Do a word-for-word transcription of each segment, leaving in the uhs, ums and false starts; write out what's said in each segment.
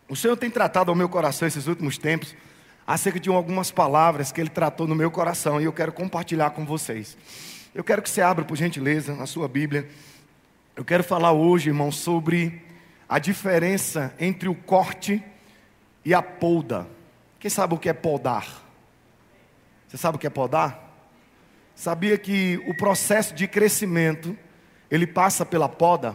O Senhor tem tratado ao meu coração esses últimos tempos acerca de algumas palavras que Ele tratou no meu coração e eu quero compartilhar com vocês. Eu quero que você abra, por gentileza, na sua Bíblia. Eu quero falar hoje, irmão, sobre a diferença entre o corte e a poda. Quem sabe o que é podar? Você sabe o que é podar? Sabia que o processo de crescimento, ele passa pela poda?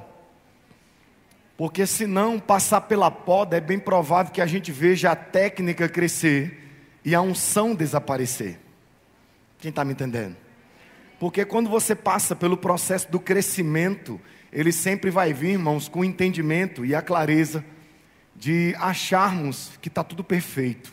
Porque se não passar pela poda, é bem provável que a gente veja a técnica crescer e a unção desaparecer. Quem está me entendendo? Porque quando você passa pelo processo do crescimento, ele sempre vai vir, irmãos, com o entendimento e a clareza de acharmos que está tudo perfeito.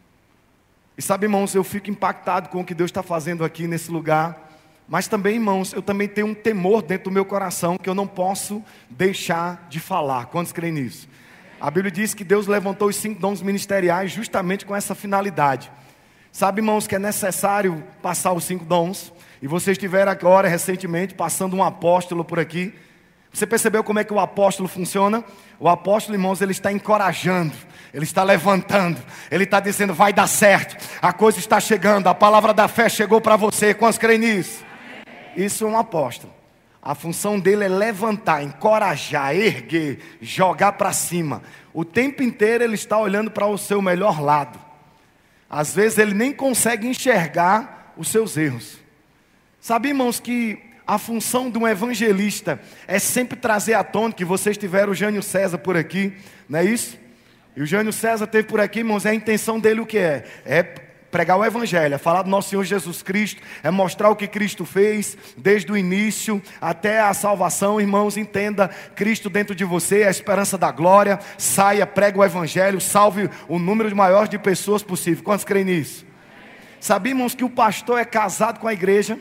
E sabe, irmãos, eu fico impactado com o que Deus está fazendo aqui nesse lugar. Mas também, irmãos, eu também tenho um temor dentro do meu coração que eu não posso deixar de falar. Quantos creem nisso? A Bíblia diz que Deus levantou os cinco dons ministeriais justamente com essa finalidade. Sabe, irmãos, que é necessário passar os cinco dons. E vocês estiveram agora, recentemente, passando um apóstolo por aqui. Você percebeu como é que o apóstolo funciona? O apóstolo, irmãos, ele está encorajando, ele está levantando, ele está dizendo, vai dar certo, a coisa está chegando, a palavra da fé chegou para você. Quantos creem nisso? Isso é um apóstolo. A função dele é levantar, encorajar, erguer, jogar para cima. O tempo inteiro ele está olhando para o seu melhor lado. Às vezes ele nem consegue enxergar os seus erros. Sabe, irmãos, que a função de um evangelista é sempre trazer à tona, que vocês tiveram o Jânio César por aqui, não é isso? E o Jânio César esteve por aqui, irmãos, é a intenção dele o que é? É pregar o evangelho, é falar do nosso Senhor Jesus Cristo, é mostrar o que Cristo fez, desde o início até a salvação. Irmãos, entenda, Cristo dentro de você, a esperança da glória, saia, prega o evangelho, salve o número maior de pessoas possível. Quantos creem nisso? Sabíamos que o pastor é casado com a igreja,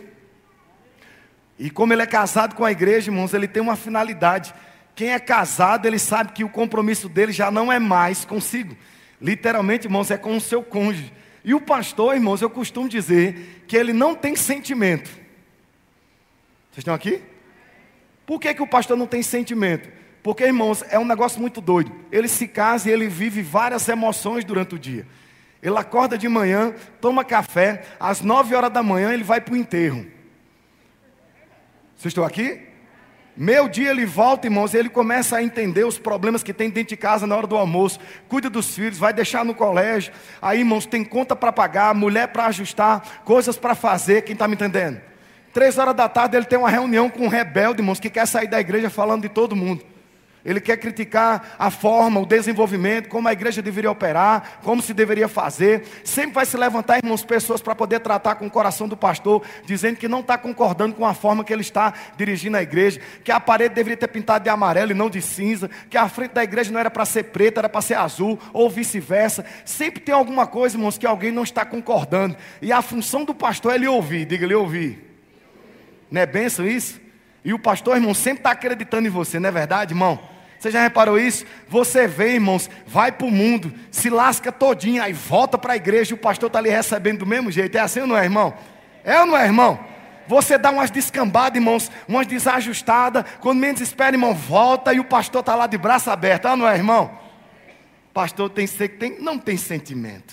e como ele é casado com a igreja, irmãos, ele tem uma finalidade. Quem é casado, ele sabe que o compromisso dele já não é mais consigo, literalmente, irmãos, é com o seu cônjuge. E o pastor, irmãos, eu costumo dizer que ele não tem sentimento. Vocês estão aqui? Por que que o pastor não tem sentimento? Porque, irmãos, é um negócio muito doido. Ele se casa e ele vive várias emoções durante o dia. Ele acorda de manhã, toma café, às nove horas da manhã ele vai para o enterro. Vocês estão aqui? Meio dia ele volta, irmãos, e ele começa a entender os problemas que tem dentro de casa na hora do almoço. Cuida dos filhos, vai deixar no colégio. Aí, irmãos, tem conta para pagar, mulher para ajustar, coisas para fazer. Quem está me entendendo? Três horas da tarde ele tem uma reunião com um rebelde, irmãos, que quer sair da igreja falando de todo mundo. Ele quer criticar a forma, o desenvolvimento, como a igreja deveria operar, como se deveria fazer. Sempre vai se levantar, irmãos, pessoas para poder tratar com o coração do pastor, dizendo que não está concordando com a forma que ele está dirigindo a igreja, que a parede deveria ter pintado de amarelo e não de cinza, que a frente da igreja não era para ser preta, era para ser azul, ou vice-versa. Sempre tem alguma coisa, irmãos, que alguém não está concordando. E a função do pastor é lhe ouvir, diga-lhe ouvir. Não é bênção isso? E o pastor, irmão, sempre está acreditando em você, não é verdade, irmão? Você já reparou isso? Você vê, irmãos, vai para o mundo, se lasca todinho, aí volta para a igreja e o pastor está ali recebendo do mesmo jeito. É assim ou não é, irmão? É ou não é, irmão? Você dá umas descambadas, irmãos, umas desajustadas, quando menos espera, irmão, volta e o pastor está lá de braço aberto. É ou não é, irmão? Pastor tem, tem, não tem sentimento.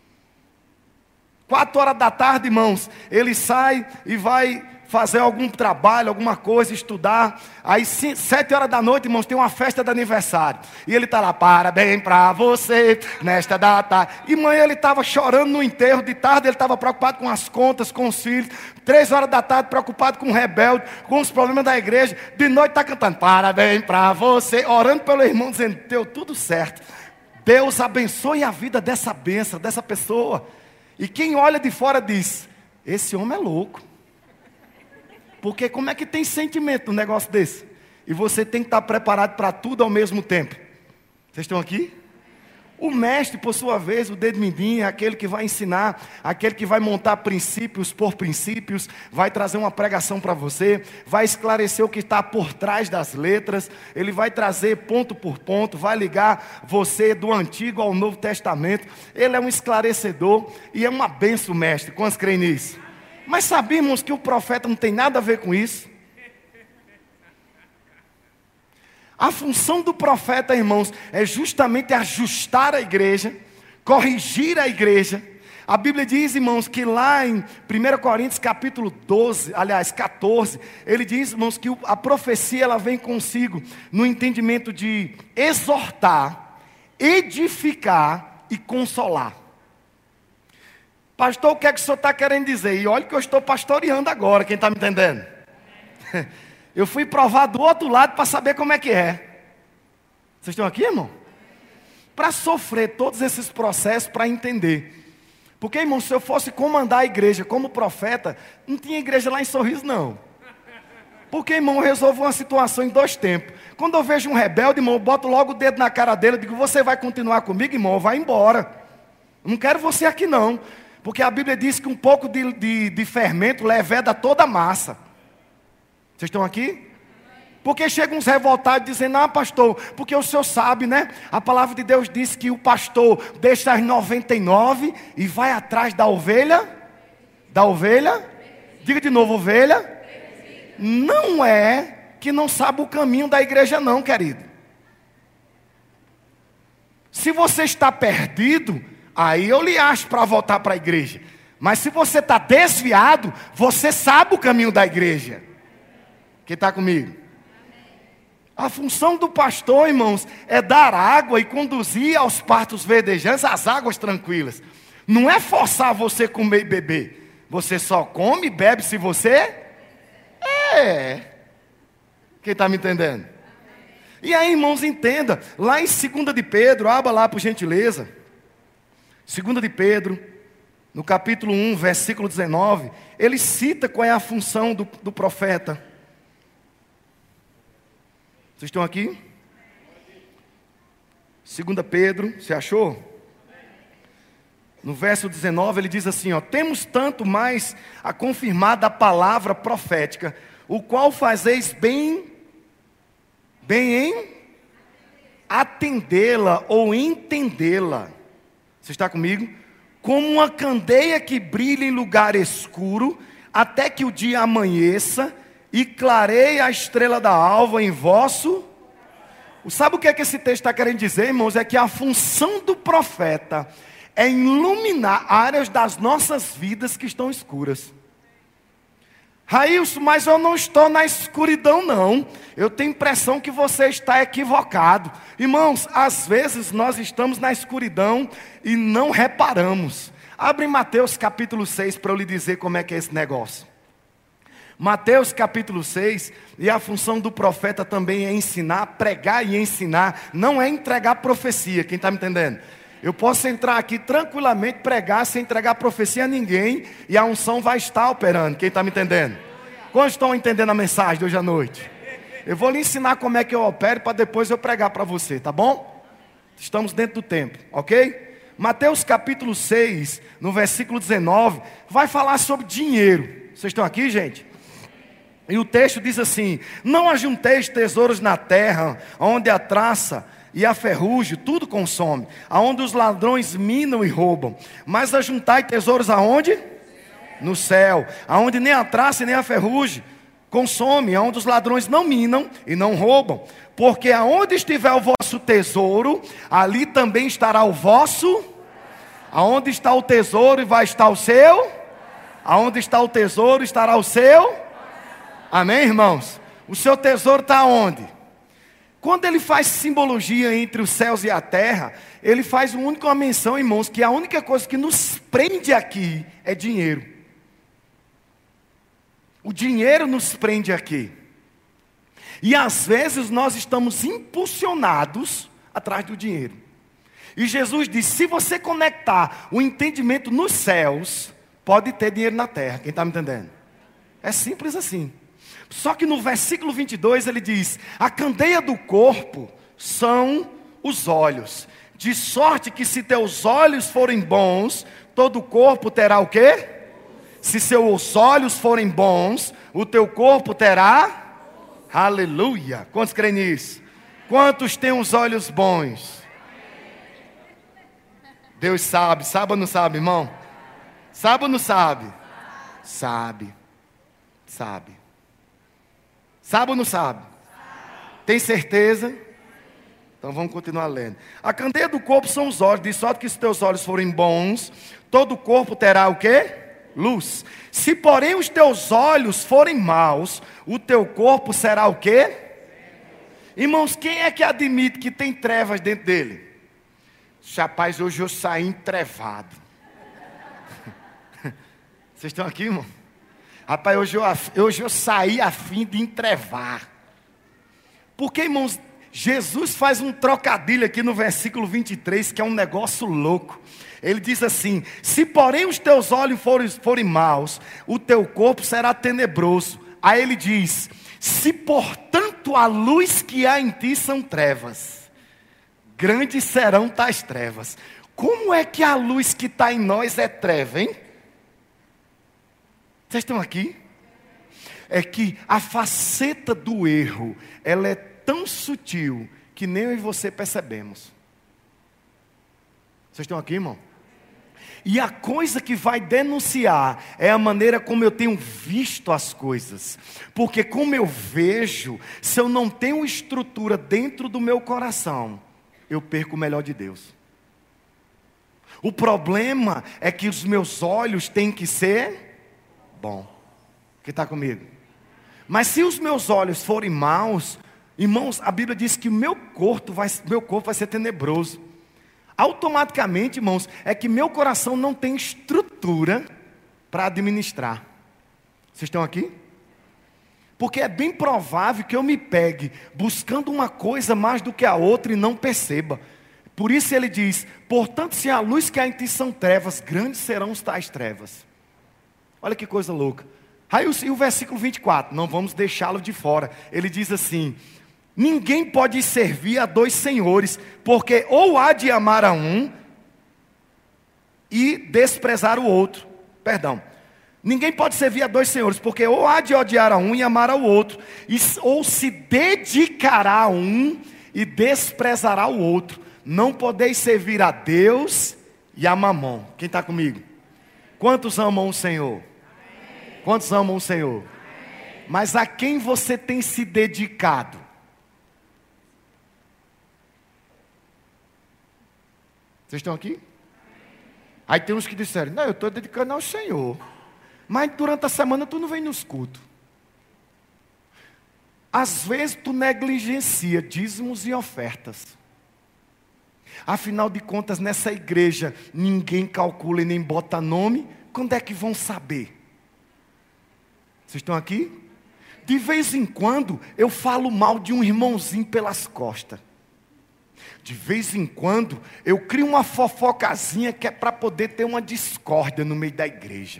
Quatro horas da tarde, irmãos, ele sai e vai fazer algum trabalho, alguma coisa, estudar. Aí cinco, sete horas da noite, irmãos, tem uma festa de aniversário. E ele está lá, parabéns para você, nesta data. E manhã ele estava chorando no enterro, de tarde ele estava preocupado com as contas, com os filhos. Três horas da tarde, preocupado com o rebelde, com os problemas da igreja. De noite está cantando, parabéns para você, orando pelo irmão, dizendo, deu tudo certo. Deus abençoe a vida dessa bênção, dessa pessoa. E quem olha de fora diz, esse homem é louco. Porque como é que tem sentimento num negócio desse? E você tem que estar preparado para tudo ao mesmo tempo. Vocês estão aqui? O mestre, por sua vez, o dedo mindinho, é aquele que vai ensinar, aquele que vai montar princípios por princípios, vai trazer uma pregação para você, vai esclarecer o que está por trás das letras, ele vai trazer ponto por ponto, vai ligar você do Antigo ao Novo Testamento. Ele é um esclarecedor e é uma benção, mestre. Quantos creem nisso? Mas sabíamos que o profeta não tem nada a ver com isso? A função do profeta, irmãos, é justamente ajustar a igreja, corrigir a igreja. A Bíblia diz, irmãos, que lá em primeira Coríntios capítulo doze, aliás, catorze, ele diz, irmãos, que a profecia ela vem consigo no entendimento de exortar, edificar e consolar. Pastor, o que é que o senhor está querendo dizer? E olha que eu estou pastoreando agora, quem está me entendendo? Eu fui provar do outro lado para saber como é que é. Vocês estão aqui, irmão? Para sofrer todos esses processos, para entender. Porque, irmão, se eu fosse comandar a igreja como profeta, não tinha igreja lá em Sorriso, não. Porque, irmão, eu resolvo uma situação em dois tempos. Quando eu vejo um rebelde, irmão, eu boto logo o dedo na cara dele, eu digo, você vai continuar comigo, irmão? Vai embora. Eu não quero você aqui, não. Porque a Bíblia diz que um pouco de, de, de fermento leveda toda a massa. Vocês estão aqui? Porque chegam uns revoltados dizendo, ah, pastor, porque o senhor sabe, né? A palavra de Deus diz que o pastor deixa as noventa e nove e vai atrás da ovelha. Da ovelha? Diga de novo, ovelha. Não é que não sabe o caminho da igreja não, querido. Se você está perdido, aí eu lhe acho para voltar para a igreja. Mas se você está desviado, você sabe o caminho da igreja. Quem está comigo? A função do pastor, irmãos, é dar água e conduzir aos partos verdejantes as águas tranquilas. Não é forçar você a comer e beber. Você só come e bebe se você... É. Quem está me entendendo? E aí, irmãos, entenda. Lá em segunda de Pedro, abra lá por gentileza. segunda de Pedro, no capítulo um, versículo dezenove. Ele cita qual é a função do, do profeta. Vocês estão aqui? segunda Pedro, você achou? No verso dezenove ele diz assim, ó, temos tanto mais a confirmar da palavra profética, o qual fazeis bem, bem em atendê-la ou entendê-la. Você está comigo? Como uma candeia que brilha em lugar escuro, até que o dia amanheça, e clareie a estrela da alva em vosso... Sabe o que é que esse texto está querendo dizer, irmãos? É que a função do profeta é iluminar áreas das nossas vidas que estão escuras. Raílson, mas eu não estou na escuridão não. Eu tenho a impressão que você está equivocado. Irmãos, às vezes nós estamos na escuridão e não reparamos. Abre Mateus capítulo seis para eu lhe dizer como é que é esse negócio. Mateus capítulo seis, e a função do profeta também é ensinar, pregar e ensinar, não é entregar profecia, quem está me entendendo? Eu posso entrar aqui tranquilamente, pregar sem entregar profecia a ninguém, e a unção vai estar operando, quem está me entendendo? Quantos estão entendendo a mensagem de hoje à noite? Eu vou lhe ensinar como é que eu opero, para depois eu pregar para você, tá bom? Estamos dentro do tempo, ok? Mateus capítulo seis, no versículo dezenove, vai falar sobre dinheiro. Vocês estão aqui, gente? E o texto diz assim, não ajunteis tesouros na terra, onde a traça e a ferrugem tudo consome, aonde os ladrões minam e roubam, mas ajuntai tesouros aonde? No céu, aonde nem a traça e nem a ferrugem consome, aonde os ladrões não minam e não roubam, porque aonde estiver o vosso tesouro, ali também estará o vosso, aonde está o tesouro vai estar o seu, aonde está o tesouro estará o seu. Amém, irmãos? O seu tesouro está onde? Quando ele faz simbologia entre os céus e a terra, ele faz uma única menção, irmãos, que a única coisa que nos prende aqui é dinheiro. O dinheiro nos prende aqui. E às vezes nós estamos impulsionados atrás do dinheiro. E Jesus diz, se você conectar o entendimento nos céus, pode ter dinheiro na terra. Quem está me entendendo? É simples assim. Só que no versículo vinte e dois ele diz, a candeia do corpo são os olhos. De sorte que se teus olhos forem bons, todo o corpo terá o quê? Se seus olhos forem bons, o teu corpo terá? Aleluia. Quantos creem nisso? Quantos têm os olhos bons? Deus sabe, sabe ou não sabe, irmão? Sabe ou não sabe? Sabe. Sabe. Sabe ou não sabe? Tem certeza? Então vamos continuar lendo. A candeia do corpo são os olhos, de sorte que se teus olhos forem bons, todo o corpo terá o quê? Luz. Se porém os teus olhos forem maus, o teu corpo será o quê? Irmãos, quem é que admite que tem trevas dentro dele? Rapaz, hoje eu saí entrevado. Vocês estão aqui, irmão? Rapaz, hoje eu, hoje eu saí a fim de entrevar. Porque, irmãos, Jesus faz um trocadilho aqui no versículo vinte e três, que é um negócio louco. Ele diz assim: se porém os teus olhos forem, forem maus, o teu corpo será tenebroso. Aí ele diz: se portanto a luz que há em ti são trevas, grandes serão tais trevas. Como é que a luz que está em nós é treva, hein? Vocês estão aqui? É que a faceta do erro, ela é tão sutil que nem eu e você percebemos. Vocês estão aqui, irmão? E a coisa que vai denunciar é a maneira como eu tenho visto as coisas. Porque como eu vejo, se eu não tenho estrutura dentro do meu coração, eu perco o melhor de Deus. O problema é que os meus olhos têm que ser bom. Quem está comigo? Mas se os meus olhos forem maus, irmãos, a Bíblia diz que o meu corpo vai, meu corpo vai ser tenebroso. Automaticamente, irmãos, é que meu coração não tem estrutura para administrar. Vocês estão aqui? Porque é bem provável que eu me pegue buscando uma coisa mais do que a outra e não perceba. Por isso ele diz: portanto, se a luz que há em ti são trevas, grandes serão os tais trevas. Olha que coisa louca. Aí o, o versículo vinte e quatro, não vamos deixá-lo de fora. Ele diz assim: ninguém pode servir a dois senhores, porque ou há de amar a um e desprezar o outro. Perdão. Ninguém pode servir a dois senhores, porque ou há de odiar a um e amar ao outro, e, ou se dedicará a um e desprezará o outro. Não podeis servir a Deus e a Mamon. Quem está comigo? Quantos amam o Senhor? Quantos amam o Senhor? Mas a quem você tem se dedicado? Vocês estão aqui? Aí tem uns que disseram: não, eu estou dedicando ao Senhor, mas durante a semana tu não vem nos cultos. Às vezes tu negligencia dízimos e ofertas. Afinal de contas, nessa igreja ninguém calcula e nem bota nome. Quando é que vão saber? Vocês estão aqui? De vez em quando eu falo mal de um irmãozinho pelas costas. De vez em quando eu crio uma fofocazinha que é para poder ter uma discórdia no meio da igreja.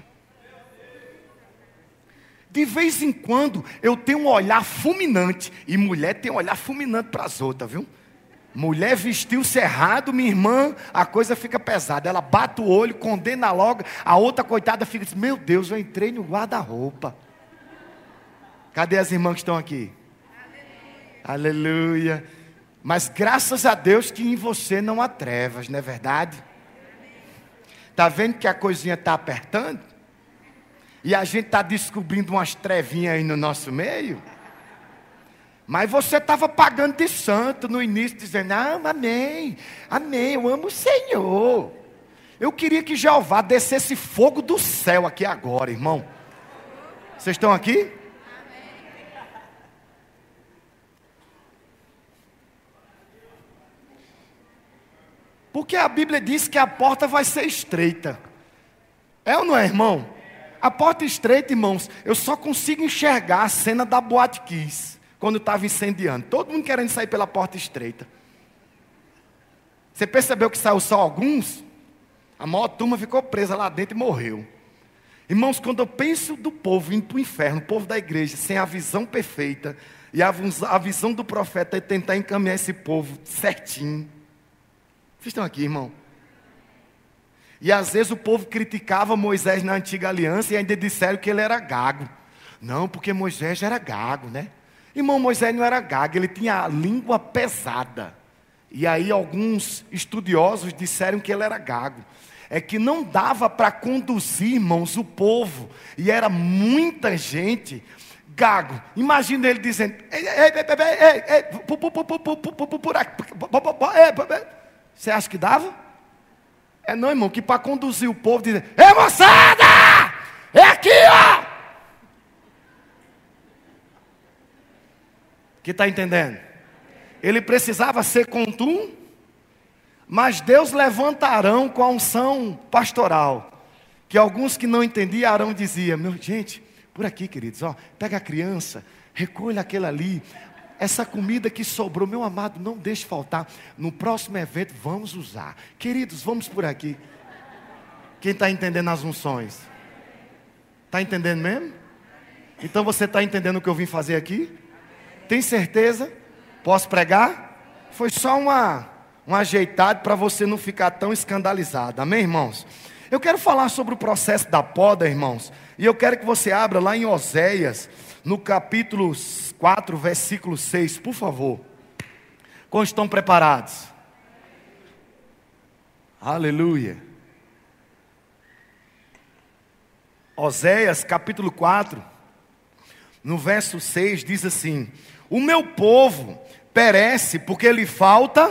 De vez em quando eu tenho um olhar fulminante. E mulher tem um olhar fulminante para as outras, viu? Mulher vestiu-se errado, minha irmã, a coisa fica pesada. Ela bate o olho, condena logo. A outra coitada fica assim: meu Deus, eu entrei no guarda-roupa. Cadê as irmãs que estão aqui? Aleluia. Aleluia. Mas graças a Deus que em você não há trevas, não é verdade? Está vendo que a coisinha está apertando? E a gente está descobrindo umas trevinhas aí no nosso meio? Mas você estava pagando de santo no início, dizendo: ah, amém, amém, eu amo o Senhor. Eu queria que Jeová descesse fogo do céu aqui agora, irmão. Vocês estão aqui? Porque a Bíblia diz que a porta vai ser estreita. É ou não é, irmão? A porta estreita, irmãos, eu só consigo enxergar a cena da Boate Kiss, quando estava incendiando. Todo mundo querendo sair pela porta estreita. Você percebeu que saiu só alguns? A maior turma ficou presa lá dentro e morreu. Irmãos, quando eu penso do povo indo para o inferno, o povo da igreja, sem a visão perfeita, e a, a visão do profeta é tentar encaminhar esse povo certinho. Vocês estão aqui, irmão? E às vezes o povo criticava Moisés na antiga aliança e ainda disseram que ele era gago. Não, porque Moisés era gago, né? Irmão, Moisés não era gago, ele tinha a língua pesada. E aí alguns estudiosos disseram que ele era gago. É que não dava para conduzir, irmãos, o povo. E era muita gente gago. Imagina ele dizendo: ei, ei, ei, ei, ei, por aqui. Você acha que dava? É não, irmão, que para conduzir o povo, dizer: ei, moçada! É aqui, ó! Que está entendendo? Ele precisava ser contum, mas Deus levanta Arão com a unção pastoral. Que alguns que não entendiam, Arão dizia: meu, gente, por aqui, queridos, ó, pega a criança, recolhe aquela ali. Essa comida que sobrou, meu amado, não deixe faltar. No próximo evento vamos usar. Queridos, vamos por aqui. Quem está entendendo as unções? Está entendendo mesmo? Então você está entendendo o que eu vim fazer aqui? Tem certeza? Posso pregar? Foi só uma, um ajeitado para você não ficar tão escandalizado. Amém, irmãos? Eu quero falar sobre o processo da poda, irmãos. E eu quero que você abra lá em Oséias, no capítulo quatro, versículo seis, por favor. Como estão preparados? Aleluia. Oséias, capítulo quatro, no verso seis, diz assim: o meu povo perece porque lhe falta,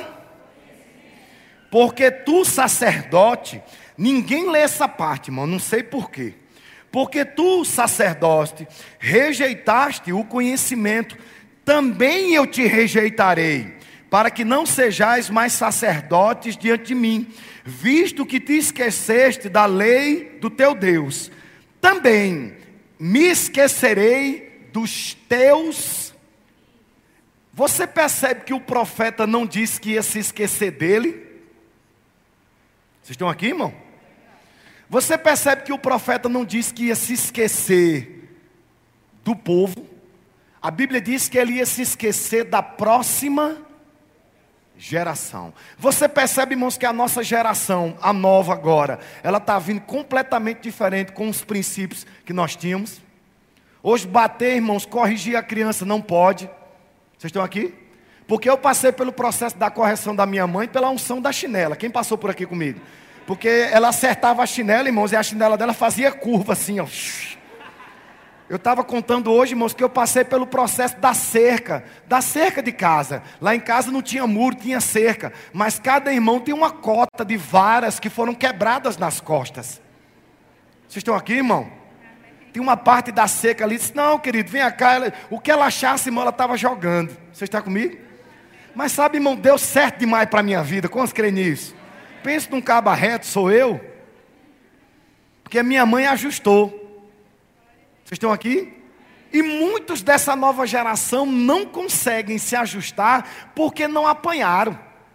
porque tu, sacerdote, ninguém lê essa parte, irmão, não sei porquê. Porque tu, sacerdote, rejeitaste o conhecimento, também eu te rejeitarei, para que não sejais mais sacerdotes diante de mim, visto que te esqueceste da lei do teu Deus. Também me esquecerei dos teus. Você percebe que o profeta não disse que ia se esquecer dele? Vocês estão aqui, irmão? Você percebe que o profeta não disse que ia se esquecer do povo? A Bíblia diz que ele ia se esquecer da próxima geração. Você percebe, irmãos, que a nossa geração, a nova agora, ela está vindo completamente diferente com os princípios que nós tínhamos. Hoje bater, irmãos, corrigir a criança não pode. Vocês estão aqui? Porque eu passei pelo processo da correção da minha mãe pela unção da chinela. Quem passou por aqui comigo? Porque ela acertava a chinela, irmãos, e a chinela dela fazia curva assim, ó. Eu estava contando hoje, irmãos, que eu passei pelo processo da cerca, da cerca de casa. Lá em casa não tinha muro, tinha cerca. Mas cada irmão tem uma cota de varas que foram quebradas nas costas. Vocês estão aqui, irmão? Tem uma parte da cerca ali, disse: não, querido, vem cá. Ela, o que ela achasse, irmão, ela estava jogando. Você está comigo? Mas sabe, irmão, deu certo demais para a minha vida. Quantos creem nisso? Pensa num cabo reto, sou eu. Porque minha mãe ajustou. Vocês estão aqui? E muitos dessa nova geração não conseguem se ajustar porque não apanharam.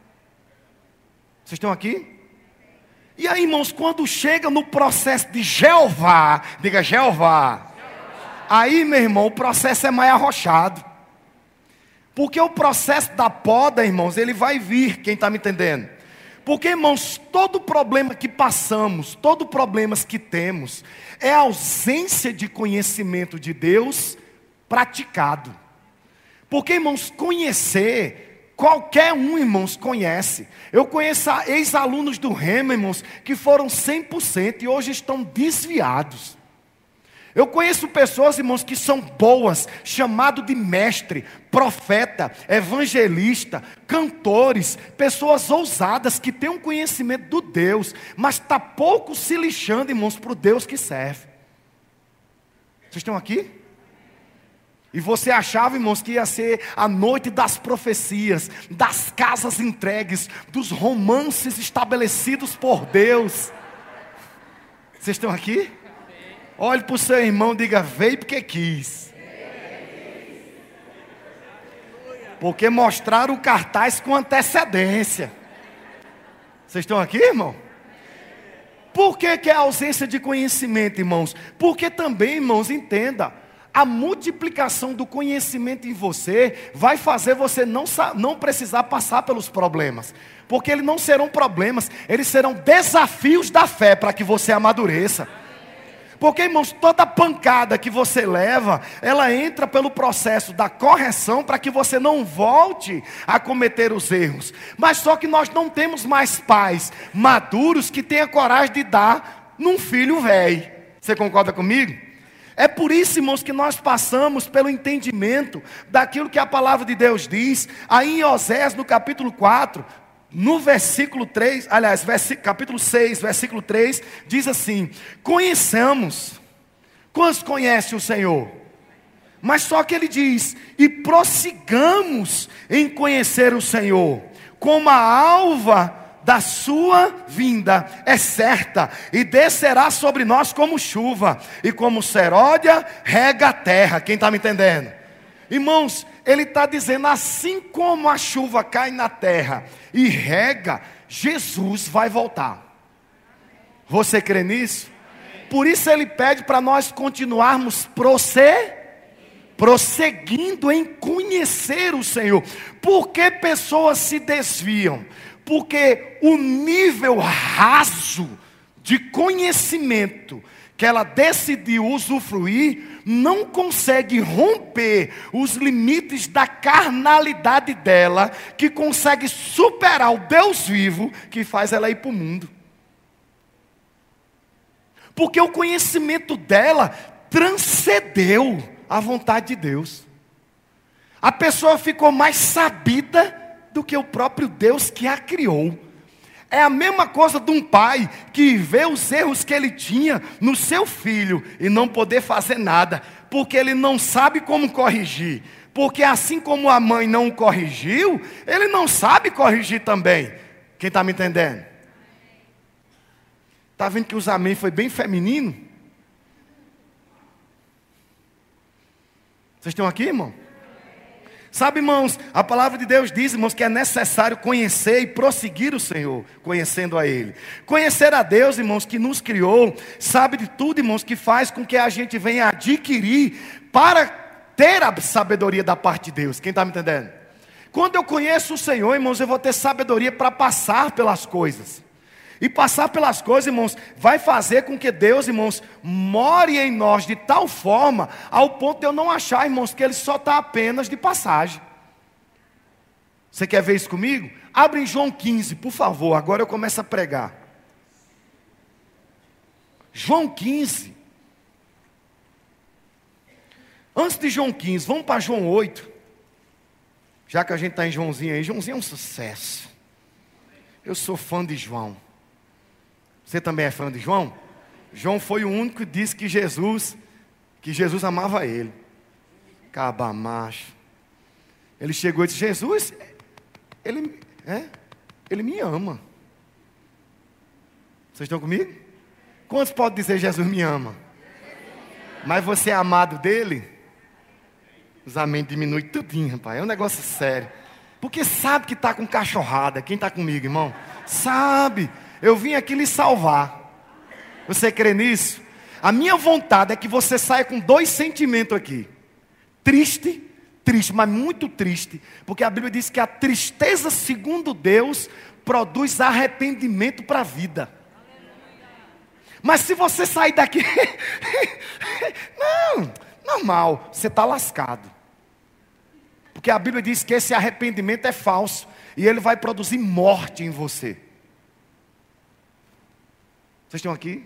Vocês estão aqui? E aí, irmãos, quando chega no processo de Jeová, diga Jeová. Aí, meu irmão, o processo é mais arrochado. Porque o processo da poda, irmãos, ele vai vir, quem está me entendendo? Porque, irmãos, todo problema que passamos, todo problema que temos, é a ausência de conhecimento de Deus praticado. Porque, irmãos, conhecer, qualquer um, irmãos, conhece. Eu conheço ex-alunos do Rema, irmãos, que foram cem por cento e hoje estão desviados. Eu conheço pessoas, irmãos, que são boas, chamado de mestre, profeta, evangelista, cantores, pessoas ousadas que têm um conhecimento do Deus, mas está pouco se lixando, irmãos, para o Deus que serve. Vocês estão aqui? E você achava, irmãos, que ia ser a noite das profecias, das casas entregues, dos romances estabelecidos por Deus. Vocês estão aqui? Olhe para o seu irmão e diga: veio porque quis. Porque mostraram o cartaz com antecedência. Vocês estão aqui, irmão? Por que que é a ausência de conhecimento, irmãos? Porque também, irmãos, entenda, a multiplicação do conhecimento em você vai fazer você não, não precisar passar pelos problemas. Porque eles não serão problemas, eles serão desafios da fé para que você amadureça. Porque, irmãos, toda pancada que você leva, ela entra pelo processo da correção para que você não volte a cometer os erros. Mas só que nós não temos mais pais maduros que tenham coragem de dar num filho velho. Você concorda comigo? É por isso, irmãos, que nós passamos pelo entendimento daquilo que a palavra de Deus diz. Aí em Oséias, no capítulo quatro, no versículo três, aliás, capítulo seis, versículo três, diz assim: conheçamos. Quantos conhecem o Senhor? Mas só que ele diz: e prossigamos em conhecer o Senhor, como a alva da sua vinda é certa, e descerá sobre nós como chuva, e como seródia rega a terra. Quem está me entendendo? Irmãos, ele está dizendo, assim como a chuva cai na terra e rega, Jesus vai voltar. Você crê nisso? Por isso ele pede para nós continuarmos prosseguindo, prosseguindo em conhecer o Senhor. Por que pessoas se desviam? Porque o nível raso de conhecimento que ela decidiu usufruir não consegue romper os limites da carnalidade dela, que consegue superar o Deus vivo que faz ela ir para o mundo. Porque o conhecimento dela transcendeu a vontade de Deus. A pessoa ficou mais sabida do que o próprio Deus que a criou. É a mesma coisa de um pai que vê os erros que ele tinha no seu filho e não poder fazer nada, porque ele não sabe como corrigir. Porque assim como a mãe não o corrigiu, ele não sabe corrigir também. Quem está me entendendo? Está vendo que os amém foi bem feminino? Vocês estão aqui, irmão? Sabe, irmãos, a palavra de Deus diz, irmãos, que é necessário conhecer e prosseguir o Senhor, conhecendo a Ele. Conhecer a Deus, irmãos, que nos criou, sabe de tudo, irmãos, que faz com que a gente venha adquirir para ter a sabedoria da parte de Deus. Quem está me entendendo? Quando eu conheço o Senhor, irmãos, eu vou ter sabedoria para passar pelas coisas. E passar pelas coisas, irmãos, vai fazer com que Deus, irmãos, more em nós de tal forma, ao ponto de eu não achar, irmãos, que Ele só está apenas de passagem. Você quer ver isso comigo? Abre em João quinze, por favor, agora eu começo a pregar. João quinze. Antes de João quinze, vamos para João oito. Já que a gente está em Joãozinho aí, Joãozinho é um sucesso. Eu sou fã de João. Você também é fã de João? João foi o único que disse que Jesus, que Jesus amava ele. Caba macho. Ele chegou e disse: Jesus, ele, é, ele me ama. Vocês estão comigo? Quantos podem dizer Jesus me ama? Mas você é amado dele? Os amém diminui tudinho, rapaz. É um negócio sério. Porque sabe que está com cachorrada. Quem está comigo, irmão? Sabe. Eu vim aqui lhe salvar. Você crê nisso? A minha vontade é que você saia com dois sentimentos aqui. Triste, triste, mas muito triste. Porque a Bíblia diz que a tristeza, segundo Deus, produz arrependimento para a vida. Mas se você sair daqui... não, normal, você está lascado. Porque a Bíblia diz que esse arrependimento é falso. E ele vai produzir morte em você. Vocês estão aqui?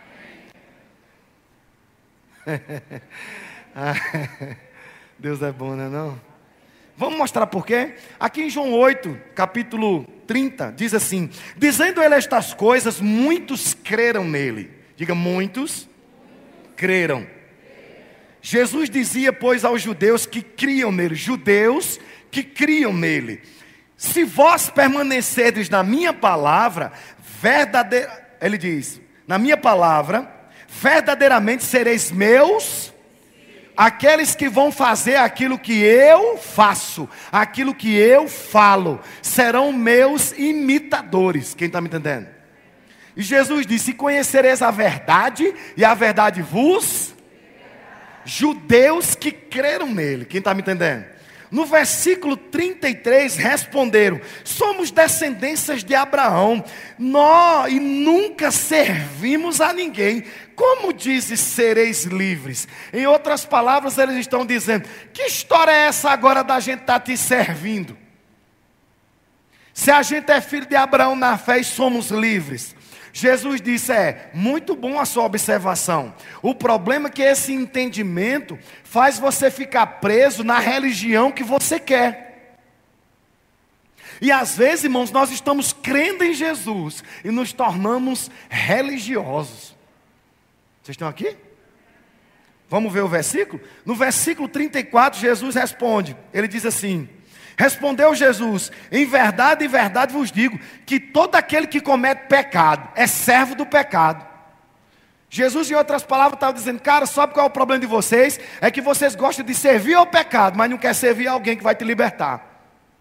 Deus é bom, não é não? Vamos mostrar por quê? Aqui em João oito, capítulo trinta, diz assim: dizendo ele estas coisas, muitos creram nele. Diga, muitos creram. Jesus dizia, pois, aos judeus que criam nele, judeus que criam nele: se vós permanecerdes na minha palavra, verdadeiramente, ele diz, na minha palavra, verdadeiramente sereis meus, aqueles que vão fazer aquilo que eu faço, aquilo que eu falo, serão meus imitadores. Quem está me entendendo? E Jesus disse: conhecereis a verdade, e a verdade vos... Judeus que creram nele. Quem está me entendendo? No versículo trinta e três responderam: somos descendências de Abraão, nós e nunca servimos a ninguém. Como dizes, sereis livres? Em outras palavras, eles estão dizendo: que história é essa agora da gente estar te servindo? Se a gente é filho de Abraão na fé e somos livres. Jesus disse, é, muito bom a sua observação. O problema é que esse entendimento faz você ficar preso na religião que você quer. E às vezes, irmãos, nós estamos crendo em Jesus e nos tornamos religiosos. Vocês estão aqui? Vamos ver o versículo? No versículo trinta e quatro, Jesus responde. Ele diz assim: respondeu Jesus, em verdade, em verdade vos digo, que todo aquele que comete pecado, é servo do pecado. Jesus, em outras palavras, estava dizendo, cara, sabe qual é o problema de vocês? É que vocês gostam de servir ao pecado, mas não quer servir a alguém que vai te libertar.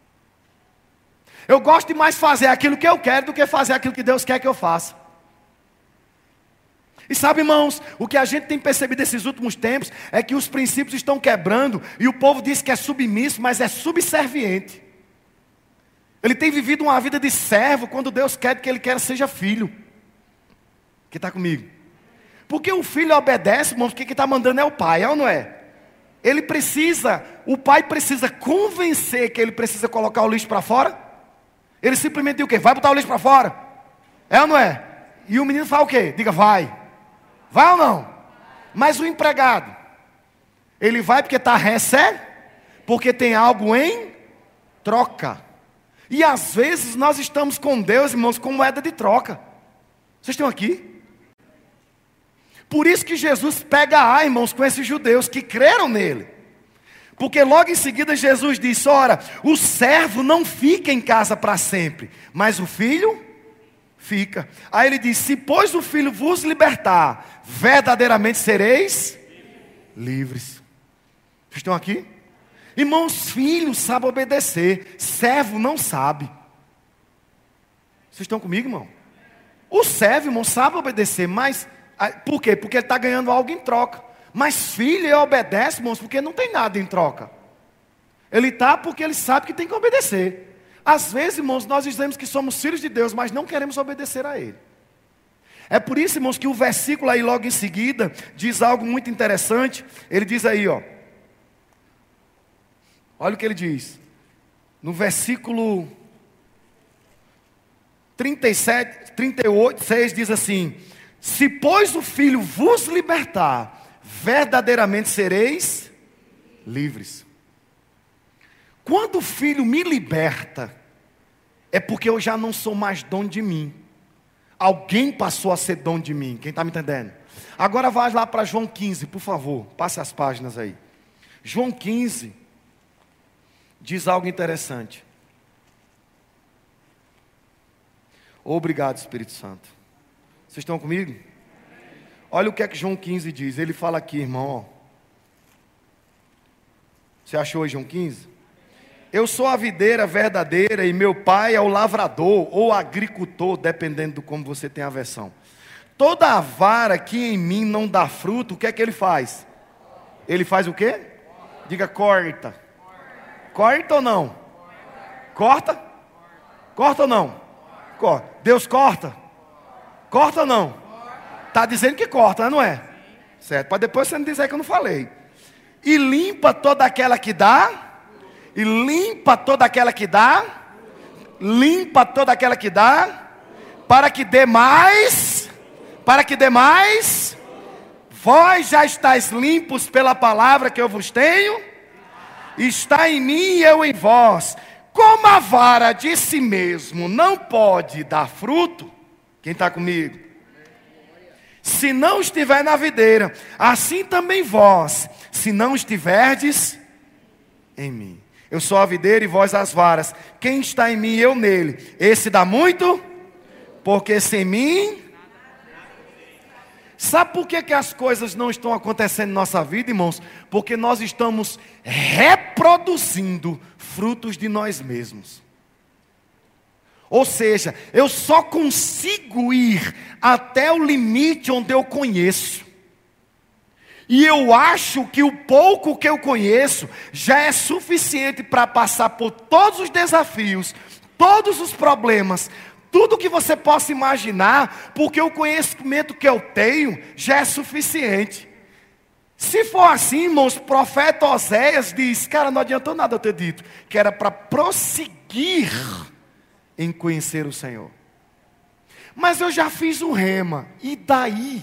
Eu gosto de mais fazer aquilo que eu quero, do que fazer aquilo que Deus quer que eu faça. E sabe, irmãos, o que a gente tem percebido nesses últimos tempos é que os princípios estão quebrando e o povo diz que é submisso, mas é subserviente. Ele tem vivido uma vida de servo quando Deus quer que ele quer seja filho. Quem está comigo? Porque o filho obedece, irmãos, porque quem está mandando é o pai, é ou não é? Ele precisa, o pai precisa convencer que ele precisa colocar o lixo para fora. Ele simplesmente diz o quê? Vai botar o lixo para fora. É ou não é? E o menino fala o quê? Diga, vai. Vai ou não? Mas o empregado, ele vai porque está recebe, porque tem algo em troca. E às vezes nós estamos com Deus, irmãos, com moeda de troca. Vocês estão aqui? Por isso que Jesus pega a, irmãos, com esses judeus que creram nele. Porque logo em seguida Jesus disse, ora, o servo não fica em casa para sempre, mas o filho fica. Aí ele diz, se pois o filho vos libertar, verdadeiramente sereis livres. Vocês estão aqui? Irmãos, filhos sabem obedecer, servo não sabe. Vocês estão comigo, irmão? O servo, irmão, sabe obedecer, mas por quê? Porque ele está ganhando algo em troca. Mas filho, ele obedece, irmãos, porque não tem nada em troca. Ele está porque ele sabe que tem que obedecer. Às vezes, irmãos, nós dizemos que somos filhos de Deus, mas não queremos obedecer a Ele. É por isso, irmãos, que o versículo aí logo em seguida diz algo muito interessante. Ele diz aí, ó. Olha o que ele diz. No versículo trinta e sete, trinta e oito, seis diz assim: se pois o Filho vos libertar, verdadeiramente sereis livres. Quando o Filho me liberta, é porque eu já não sou mais dono de mim. Alguém passou a ser dono de mim. Quem está me entendendo? Agora vai lá para João quinze, por favor. Passe as páginas aí. João quinze diz algo interessante. Obrigado, Espírito Santo. Vocês estão comigo? Olha o que é que João quinze diz. Ele fala aqui, irmão, ó. Você achou aí João quinze? Eu sou a videira verdadeira e meu pai é o lavrador ou agricultor, dependendo de como você tem a versão. Toda a vara que em mim não dá fruto, o que é que ele faz? Ele faz o quê? Diga, corta. Corta ou não? Corta? Corta ou não? Corta. Deus corta? Corta ou não? Está dizendo que corta, não é? Certo, para depois você não dizer que eu não falei. E limpa toda aquela que dá... E limpa toda aquela que dá, limpa toda aquela que dá, para que dê mais, para que dê mais, vós já estáis limpos pela palavra que eu vos tenho, está em mim e eu em vós. Como a vara de si mesmo não pode dar fruto, quem está comigo? Se não estiver na videira, assim também vós, se não estiverdes em mim. Eu sou a videira e vós as varas. Quem está em mim e eu nele, esse dá muito, porque sem mim... Sabe por que, que as coisas não estão acontecendo em nossa vida, irmãos? Porque nós estamos reproduzindo frutos de nós mesmos. Ou seja, eu só consigo ir até o limite onde eu conheço. E eu acho que o pouco que eu conheço já é suficiente para passar por todos os desafios, todos os problemas, tudo que você possa imaginar, porque o conhecimento que eu tenho já é suficiente. Se for assim, irmãos, o profeta Oséias diz, cara, não adiantou nada eu ter dito, que era para prosseguir em conhecer o Senhor. Mas eu já fiz o rema. E daí?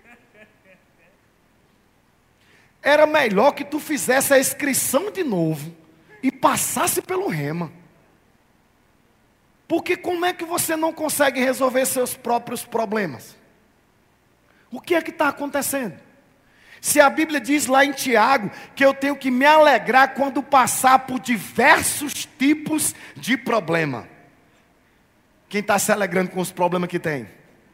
Era melhor que tu fizesse a inscrição de novo e passasse pelo rema. Porque como é que você não consegue resolver seus próprios problemas? O que é que está acontecendo? Se a Bíblia diz lá em Tiago que eu tenho que me alegrar quando passar por diversos tipos de problema. Quem está se alegrando com os problemas que tem?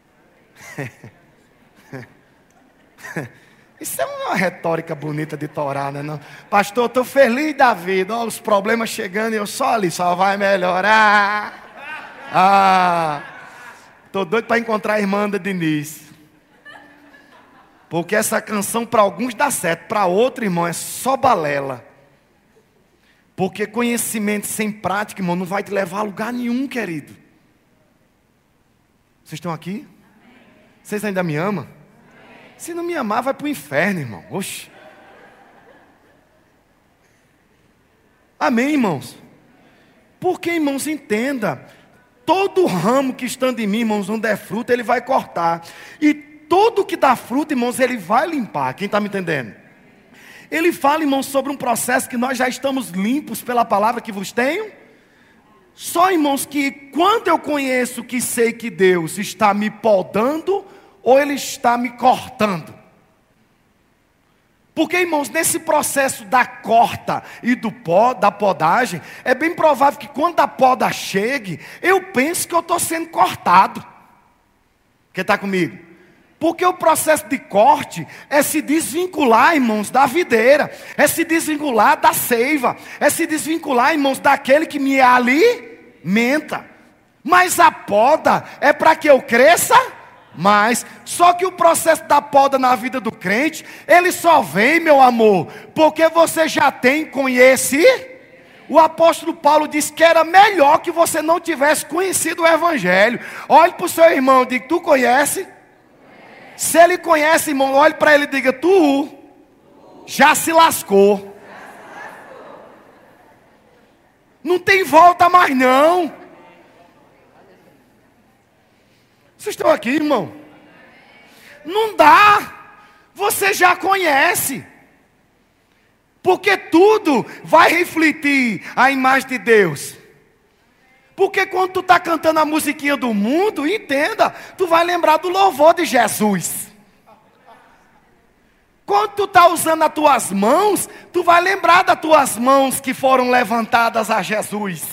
Isso é uma retórica bonita de Torá, né? Não? Pastor, estou feliz da vida. Ó, os problemas chegando e eu só ali, só vai melhorar. Ah, estou doido para encontrar a irmã Ana Diniz. Porque essa canção para alguns dá certo, para outro, irmão, é só balela. Porque conhecimento sem prática, irmão, não vai te levar a lugar nenhum, querido. Vocês estão aqui? Vocês ainda me amam? Se não me amar, vai para o inferno, irmão. Oxe. Amém, irmãos? Porque, irmãos, entenda. Todo ramo que estando em mim, irmãos, não der fruto, ele vai cortar. E tudo que dá fruto, irmãos, ele vai limpar. Quem está me entendendo? Ele fala, irmãos, sobre um processo que nós já estamos limpos pela palavra que vos tenho. Só, irmãos, que quando eu conheço que sei que Deus está me podando, ou Ele está me cortando. Porque, irmãos, nesse processo da corta e do pó, da podagem, é bem provável que quando a poda chegue, eu penso que eu estou sendo cortado. Quem está comigo? Porque o processo de corte é se desvincular, irmãos, da videira, é se desvincular da seiva, é se desvincular, irmãos, daquele que me alimenta. Mas a poda é para que eu cresça mais. Só que o processo da poda na vida do crente, ele só vem, meu amor, porque você já tem conhecido. O apóstolo Paulo disse que era melhor que você não tivesse conhecido o evangelho. Olhe para o seu irmão e diga: tu conhece? Se ele conhece, irmão, olhe para ele e diga: tu já se lascou. Não tem volta mais não. Vocês estão aqui, irmão? Não dá. Você já conhece. Porque tudo vai refletir a imagem de Deus. Porque quando tu está cantando a musiquinha do mundo, entenda, tu vai lembrar do louvor de Jesus. Quando tu está usando as tuas mãos, tu vai lembrar das tuas mãos que foram levantadas a Jesus.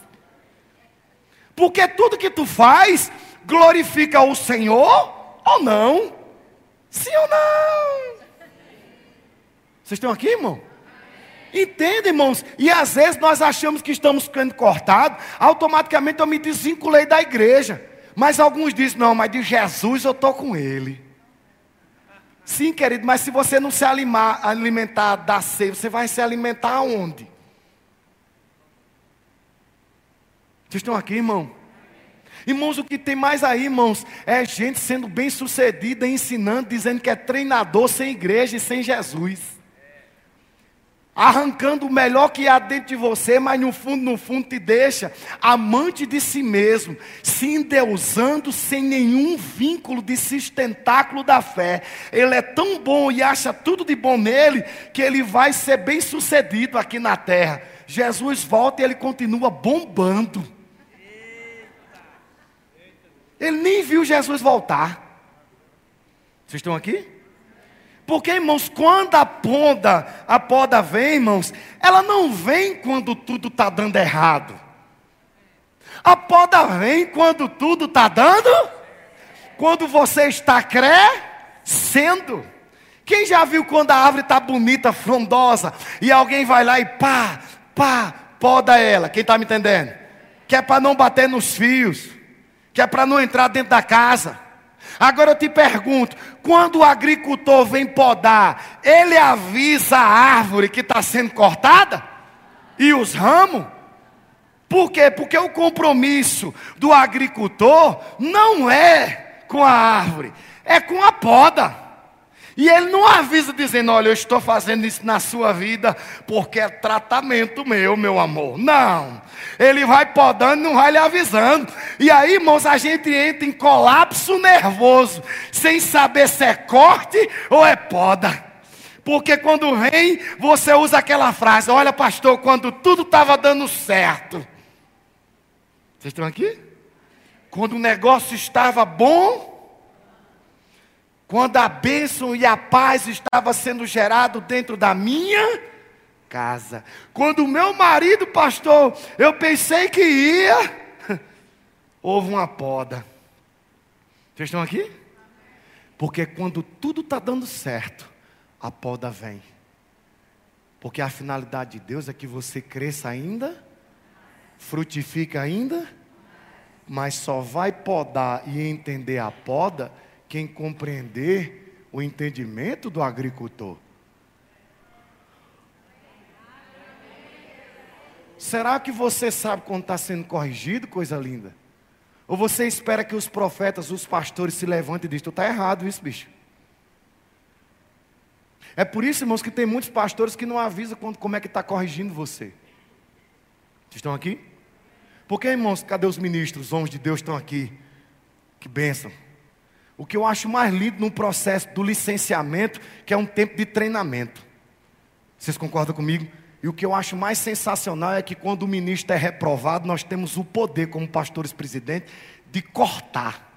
Porque tudo que tu faz glorifica o Senhor ou não? Sim ou não? Vocês estão aqui, irmão? Entende, irmãos? E às vezes nós achamos que estamos sendo cortados, automaticamente eu me desvinculei da igreja. Mas alguns dizem: não, mas de Jesus eu estou com ele. Sim, querido, mas se você não se alimar, alimentar da seiva, você vai se alimentar aonde? Vocês estão aqui, irmão? Irmãos, o que tem mais aí, irmãos, é gente sendo bem sucedida, ensinando, dizendo que é treinador sem igreja e sem Jesus. Arrancando o melhor que há dentro de você, mas no fundo, no fundo te deixa amante de si mesmo, se endeusando sem nenhum vínculo de sustentáculo da fé. Ele é tão bom e acha tudo de bom nele, que ele vai ser bem sucedido aqui na terra. Jesus volta e ele continua bombando. Ele nem viu Jesus voltar. Vocês estão aqui? Porque, irmãos, quando a poda, a poda vem, irmãos, ela não vem quando tudo está dando errado. A poda vem quando tudo está dando, quando você está crescendo. Quem já viu quando a árvore está bonita, frondosa, e alguém vai lá e pá, pá, poda ela? Quem está me entendendo? Que é para não bater nos fios, que é para não entrar dentro da casa. Agora eu te pergunto, quando o agricultor vem podar, ele avisa a árvore que está sendo cortada? E os ramos? Por quê? Porque o compromisso do agricultor não é com a árvore, é com a poda. E ele não avisa dizendo: olha, eu estou fazendo isso na sua vida porque é tratamento meu, meu amor. Não, ele vai podando e não vai lhe avisando. E aí, irmãos, a gente entra em colapso nervoso, sem saber se é corte ou é poda. Porque quando vem, você usa aquela frase: olha, pastor, quando tudo estava dando certo. Vocês estão aqui? Quando o negócio estava bom, quando a bênção e a paz estava sendo gerado dentro da minha casa. Quando o meu marido, pastor, eu pensei que ia, houve uma poda. Vocês estão aqui? Porque quando tudo está dando certo, a poda vem. Porque a finalidade de Deus é que você cresça ainda, frutifique ainda, mas só vai podar e entender a poda quem compreender o entendimento do agricultor. Será que você sabe quando está sendo corrigido, coisa linda? Ou você espera que os profetas, os pastores se levantem e digam: tu está errado isso, bicho. É por isso, irmãos, que tem muitos pastores que não avisam quando, como é que está corrigindo você. Vocês estão aqui? Porque, irmãos, cadê os ministros, os homens de Deus estão aqui? Que bênção. O que eu acho mais lindo no processo do licenciamento, que é um tempo de treinamento. Vocês concordam comigo? E o que eu acho mais sensacional é que quando o ministro é reprovado, nós temos o poder, como pastores presidentes, de cortar.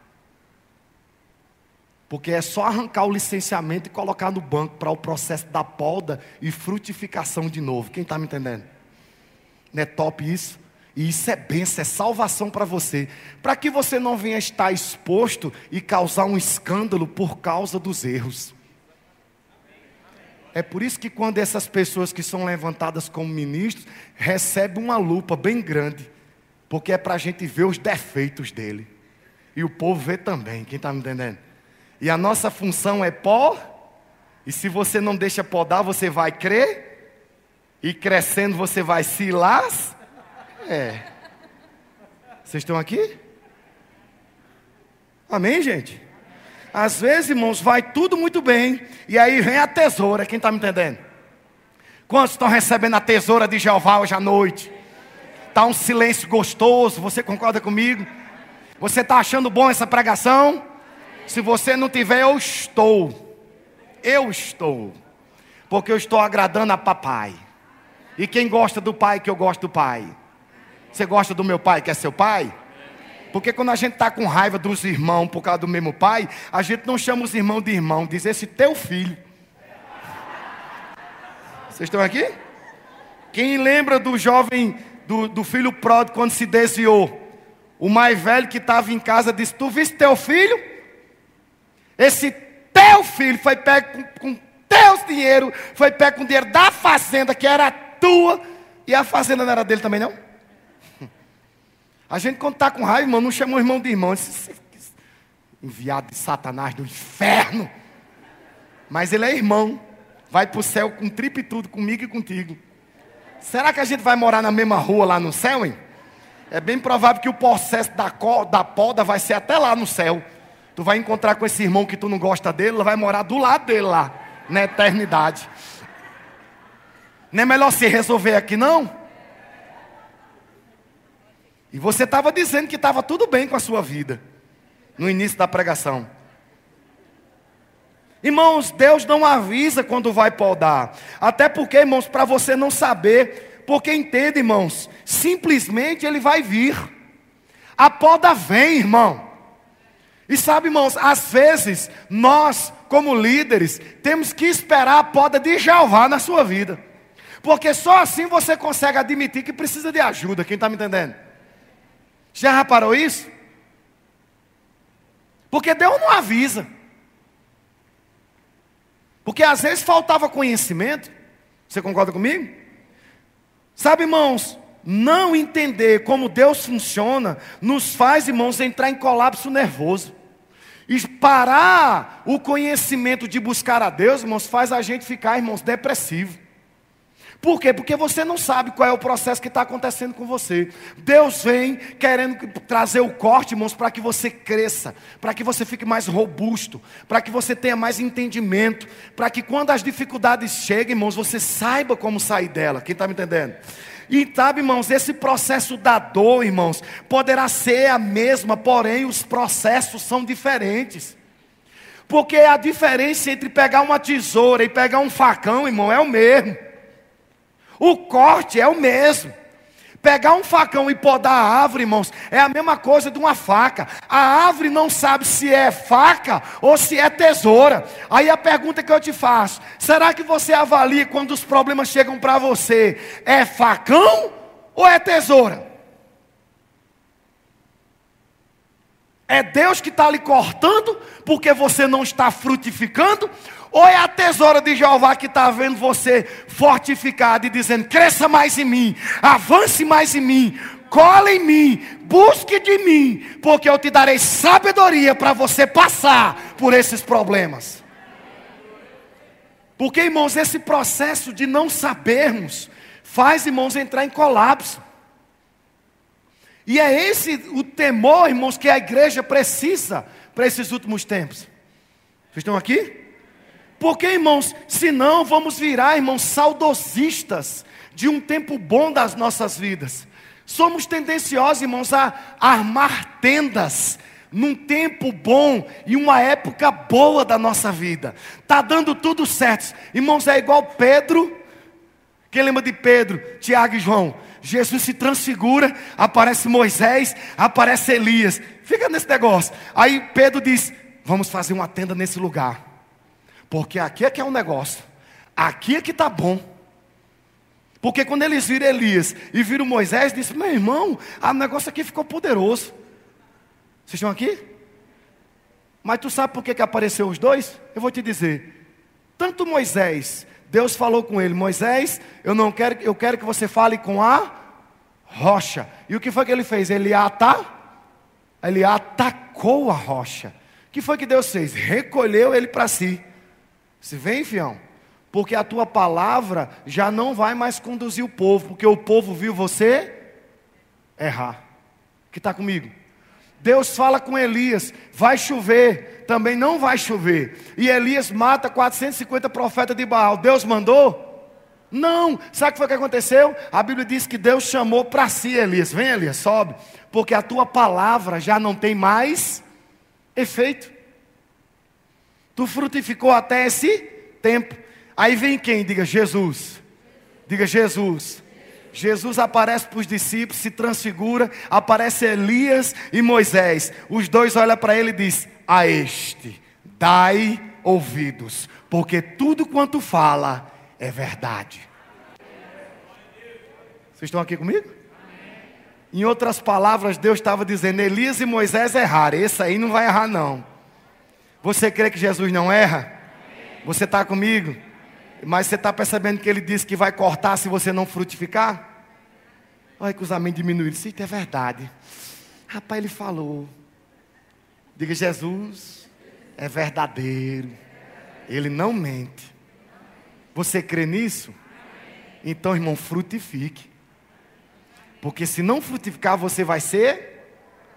Porque é só arrancar o licenciamento e colocar no banco para o processo da poda e frutificação de novo. Quem está me entendendo? Não é top isso? E isso é bênção, é salvação para você. Para que você não venha estar exposto e causar um escândalo por causa dos erros. É por isso que quando essas pessoas que são levantadas como ministros, recebem uma lupa bem grande. Porque é para a gente ver os defeitos dele. E o povo vê também, quem está me entendendo? E a nossa função é pó. E se você não deixa podar, você vai crer. E crescendo você vai se las. É. Vocês estão aqui? Amém, gente? Às vezes, irmãos, vai tudo muito bem. E aí vem a tesoura. Quem está me entendendo? Quantos estão recebendo a tesoura de Jeová hoje à noite? Está um silêncio gostoso. Você concorda comigo? Você está achando bom essa pregação? Se você não tiver, eu estou. Eu estou. Porque eu estou agradando a papai. E quem gosta do pai, que eu gosto do pai? Você gosta do meu pai, que é seu pai? Porque quando a gente está com raiva dos irmãos por causa do mesmo pai, a gente não chama os irmãos de irmão, diz: esse teu filho. Vocês estão aqui? Quem lembra do jovem, do, do filho pródigo, quando se desviou? O mais velho que estava em casa disse: tu viste teu filho? Esse teu filho foi pego com, com teus dinheiro, foi pego com dinheiro da fazenda que era tua, e a fazenda não era dele também não? A gente quando está com raiva, irmão, não chama o irmão de irmão, esse, esse, enviado de Satanás do inferno. Mas ele é irmão, vai para o céu com tripa e tudo, comigo e contigo. Será que a gente vai morar na mesma rua lá no céu, hein? É bem provável que o processo da, da poda vai ser até lá no céu. Tu vai encontrar com esse irmão que tu não gosta dele, vai morar do lado dele lá, na eternidade. Não é melhor se resolver aqui não? E você estava dizendo que estava tudo bem com a sua vida, no início da pregação. Irmãos, Deus não avisa quando vai podar. Até porque, irmãos, para você não saber, porque entende, irmãos, simplesmente ele vai vir. A poda vem, irmão. E sabe, irmãos, às vezes, nós, como líderes, temos que esperar a poda de Jeová na sua vida. Porque só assim você consegue admitir que precisa de ajuda. Quem está me entendendo? Já reparou isso? Porque Deus não avisa. Porque às vezes faltava conhecimento. Você concorda comigo? Sabe, irmãos, não entender como Deus funciona nos faz, irmãos, entrar em colapso nervoso. E parar o conhecimento de buscar a Deus, irmãos, faz a gente ficar, irmãos, depressivo. Por quê? Porque você não sabe qual é o processo que está acontecendo com você. Deus vem querendo trazer o corte, irmãos, para que você cresça, para que você fique mais robusto, para que você tenha mais entendimento, para que quando as dificuldades cheguem, irmãos, você saiba como sair dela. Quem está me entendendo? E sabe, irmãos, esse processo da dor, irmãos, poderá ser a mesma, porém os processos são diferentes. Porque a diferença entre pegar uma tesoura e pegar um facão, irmão, é o mesmo. O corte é o mesmo. Pegar um facão e podar a árvore, irmãos, é a mesma coisa de uma faca. A árvore não sabe se é faca ou se é tesoura. Aí a pergunta que eu te faço: será que você avalia quando os problemas chegam para você, é facão ou é tesoura? É Deus que está lhe cortando porque você não está frutificando? Ou é a tesoura de Jeová que está vendo você fortificado e dizendo: cresça mais em mim, avance mais em mim, cola em mim, busque de mim, porque eu te darei sabedoria para você passar por esses problemas. Porque, irmãos, esse processo de não sabermos faz, irmãos, entrar em colapso. E é esse o temor, irmãos, que a igreja precisa para esses últimos tempos. Vocês estão aqui? Porque, irmãos, senão vamos virar, irmãos, saudosistas de um tempo bom das nossas vidas. Somos tendenciosos, irmãos, a armar tendas num tempo bom e uma época boa da nossa vida. Está dando tudo certo. Irmãos, é igual Pedro. Quem lembra de Pedro, Tiago e João? Jesus se transfigura, aparece Moisés, aparece Elias. Fica nesse negócio. Aí Pedro diz: vamos fazer uma tenda nesse lugar. Porque aqui é que é um negócio. Aqui é que está bom. Porque quando eles viram Elias e viram Moisés, disse: meu irmão, o negócio aqui ficou poderoso. Vocês estão aqui? Mas tu sabe por que, que apareceu os dois? Eu vou te dizer. Tanto Moisés, Deus falou com ele: Moisés, eu não quero, eu quero que você fale com a rocha. E o que foi que ele fez? Ele, ata, ele atacou a rocha. O que foi que Deus fez? Recolheu ele para si. Se vem, fião, porque a tua palavra já não vai mais conduzir o povo, porque o povo viu você errar. Que está comigo? Deus fala com Elias: vai chover, também não vai chover. E Elias mata quatrocentos e cinquenta profetas de Baal. Deus mandou? Não. Sabe o que foi que aconteceu? A Bíblia diz que Deus chamou para si Elias: vem, Elias, sobe, porque a tua palavra já não tem mais efeito. Tu frutificou até esse tempo. Aí vem quem? Diga Jesus. Diga Jesus. Jesus aparece para os discípulos, se transfigura, aparece Elias e Moisés. Os dois olham para ele e dizem: a este dai ouvidos, porque tudo quanto fala é verdade. Vocês estão aqui comigo? Em outras palavras, Deus estava dizendo: Elias e Moisés erraram, esse aí não vai errar não. Você crê que Jesus não erra? Você está comigo? Mas você está percebendo que ele disse que vai cortar se você não frutificar? Olha que os amém diminuíram. Isso é verdade. Rapaz, ele falou. Diga: Jesus é verdadeiro. Ele não mente. Você crê nisso? Então, irmão, frutifique. Porque se não frutificar, você vai ser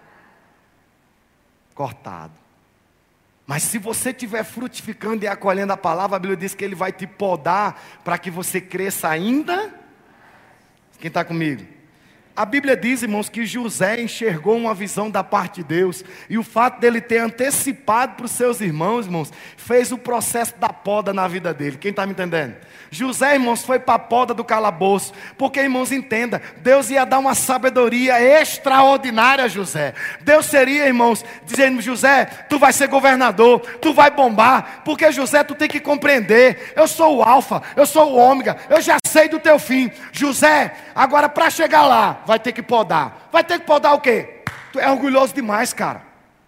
cortado. Mas se você estiver frutificando e acolhendo a palavra, a Bíblia diz que Ele vai te podar para que você cresça ainda. Quem está comigo? A Bíblia diz, irmãos, que José enxergou uma visão da parte de Deus. E o fato dele ter antecipado para os seus irmãos, irmãos, fez o processo da poda na vida dele. Quem está me entendendo? José, irmãos, foi para a poda do calabouço. Porque, irmãos, entenda, Deus ia dar uma sabedoria extraordinária a José. Deus seria, irmãos, dizendo: José, tu vai ser governador, tu vai bombar. Porque, José, tu tem que compreender, eu sou o alfa, eu sou o ômega, eu já sei do teu fim. José, agora para chegar lá, vai ter que podar. Vai ter que podar o quê? Tu é orgulhoso demais, cara.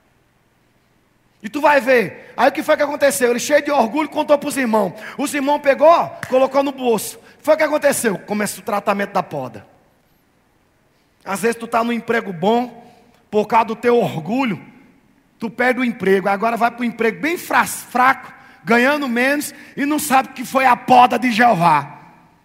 E tu vai ver. Aí o que foi que aconteceu? Ele, cheio de orgulho, contou para os irmãos. Os irmãos pegou, colocou no bolso. Foi o que aconteceu? Começa o tratamento da poda. Às vezes tu está no emprego bom, por causa do teu orgulho, tu perde o emprego. Agora vai para um emprego bem fraco, ganhando menos, e não sabe que foi a poda de Jeová.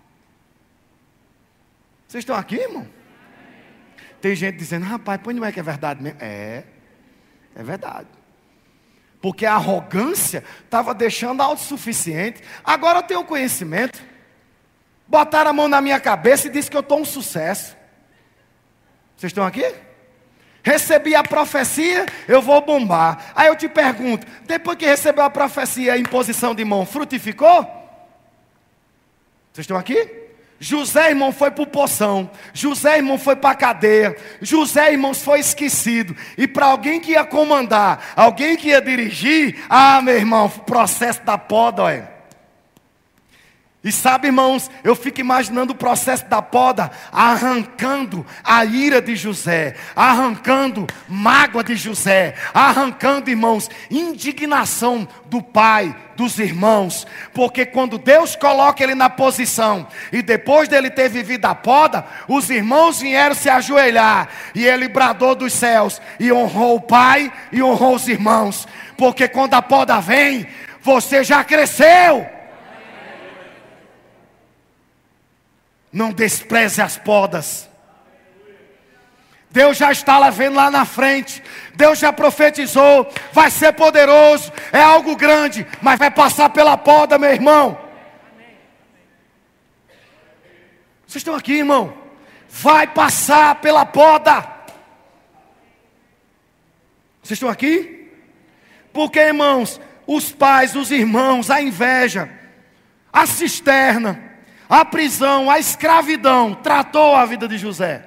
Vocês estão aqui, irmão? Tem gente dizendo: rapaz, pois não é que é verdade mesmo? É, é verdade. Porque a arrogância estava deixando a autossuficiente. Agora eu tenho conhecimento. Botaram a mão na minha cabeça e disse que eu estou um sucesso. Vocês estão aqui? Recebi a profecia, eu vou bombar. Aí eu te pergunto, depois que recebeu a profecia, a imposição de mão, frutificou? Vocês estão aqui? José, irmão, foi para o poção. José, irmão, foi para a cadeia. José, irmãos, foi esquecido. E para alguém que ia comandar, alguém que ia dirigir, ah, meu irmão, processo da poda, olha. E sabe, irmãos, eu fico imaginando o processo da poda, arrancando a ira de José, arrancando mágoa de José, arrancando, irmãos, indignação do pai, dos irmãos, porque quando Deus coloca ele na posição, e depois dele ter vivido a poda, os irmãos vieram se ajoelhar, e ele bradou dos céus, e honrou o pai, e honrou os irmãos, porque quando a poda vem, você já cresceu. Não despreze as podas. Deus já está lá vendo lá na frente. Deus já profetizou. Vai ser poderoso. É algo grande. Mas vai passar pela poda, meu irmão. Vocês estão aqui, irmão? Vai passar pela poda. Vocês estão aqui? Porque, irmãos, os pais, os irmãos, a inveja, a cisterna, a prisão, a escravidão, tratou a vida de José.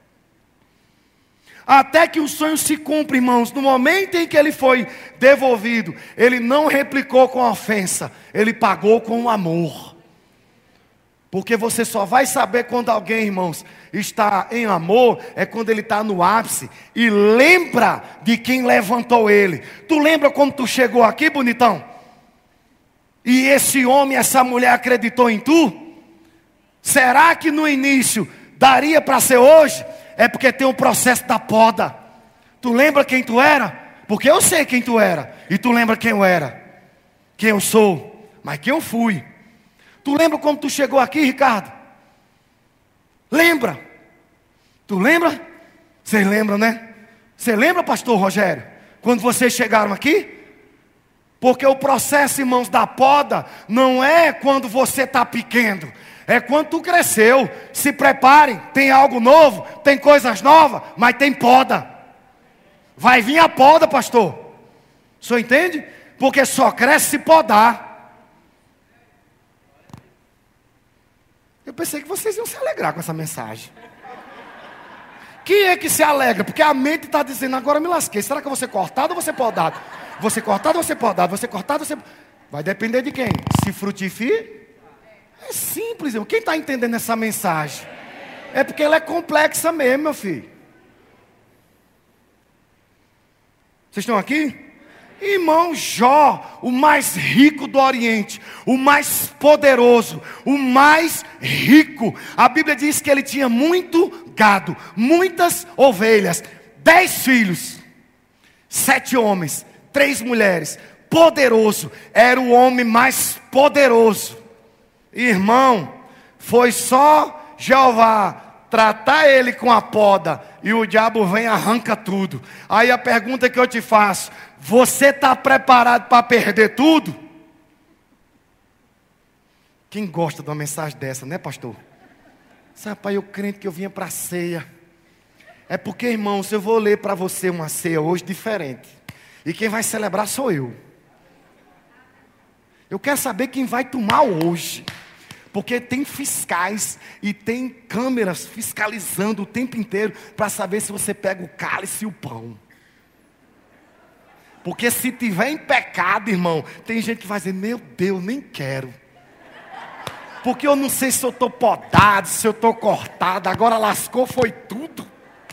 Até que o sonho se cumpre, irmãos. No momento em que ele foi devolvido, ele não replicou com ofensa, ele pagou com amor. Porque você só vai saber quando alguém, irmãos, está em amor, é quando ele está no ápice e lembra de quem levantou ele. Tu lembra quando tu chegou aqui, bonitão? E esse homem, essa mulher acreditou em tu? Será que no início daria para ser hoje? É porque tem um processo da poda. Tu lembra quem tu era? Porque eu sei quem tu era. E tu lembra quem eu era? Quem eu sou? Mas quem eu fui? Tu lembra como tu chegou aqui, Ricardo? Lembra? Tu lembra? Vocês lembram, né? Você lembra, pastor Rogério? Quando vocês chegaram aqui? Porque o processo, irmãos, da poda não é quando você está pequeno. É quando tu cresceu. Se preparem, tem algo novo, tem coisas novas, mas tem poda. Vai vir a poda, pastor. O senhor entende? Porque só cresce se podar. Eu pensei que vocês iam se alegrar com essa mensagem. Quem é que se alegra? Porque a mente está dizendo, agora me lasquei. Será que eu vou ser cortado ou vou ser podado? Vou ser cortado ou vou ser podado? Vou ser cortado ou vou ser... Vai depender de quem? Se frutifica. É simples, irmão. Quem está entendendo essa mensagem? É porque ela é complexa mesmo, meu filho. Vocês estão aqui? Irmão Jó, o mais rico do Oriente, o mais poderoso, o mais rico. A Bíblia diz que ele tinha muito gado, muitas ovelhas, dez filhos, sete homens, três mulheres. Poderoso, era o homem mais poderoso. Irmão, foi só Jeová tratar ele com a poda e o diabo vem e arranca tudo. Aí a pergunta que eu te faço, você está preparado para perder tudo? Quem gosta de uma mensagem dessa, né, pastor? Sabe, pai, eu crente que eu vinha para a ceia. É porque, irmãos, eu vou ler para você uma ceia hoje diferente. E quem vai celebrar sou eu. Eu quero saber quem vai tomar hoje. Porque tem fiscais e tem câmeras fiscalizando o tempo inteiro para saber se você pega o cálice e o pão. Porque se tiver em pecado, irmão, tem gente que vai dizer, meu Deus, nem quero. Porque eu não sei se eu estou podado, se eu estou cortado, agora lascou, foi tudo.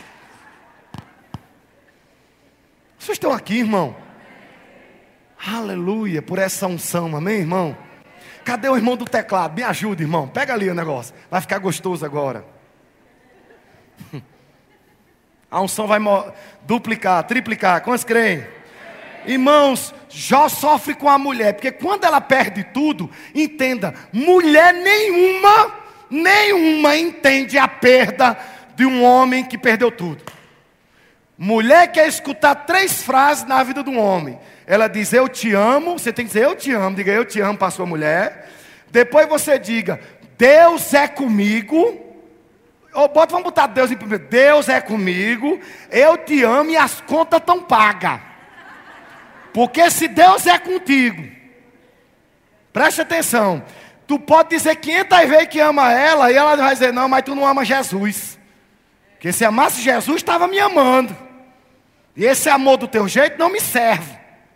Vocês estão aqui, irmão? Aleluia, por essa unção, amém, irmão? Cadê o irmão do teclado? Me ajuda, irmão. Pega ali o negócio. Vai ficar gostoso agora. A unção vai duplicar, triplicar. Quantos creem? Irmãos, Jó sofre com a mulher. Porque quando ela perde tudo, entenda, mulher nenhuma, nenhuma entende a perda de um homem que perdeu tudo. Mulher quer escutar três frases na vida de um homem. Ela diz, eu te amo. Você tem que dizer, eu te amo. Diga, eu te amo para a sua mulher. Depois você diga, Deus é comigo. Ou bota, vamos botar Deus em primeiro. Deus é comigo, eu te amo e as contas estão pagas. Porque se Deus é contigo, preste atenção, tu pode dizer quinhentas vezes que ama ela, e ela vai dizer, não, mas tu não ama Jesus. Porque se amasse Jesus, estava me amando. E esse amor do teu jeito não me serve.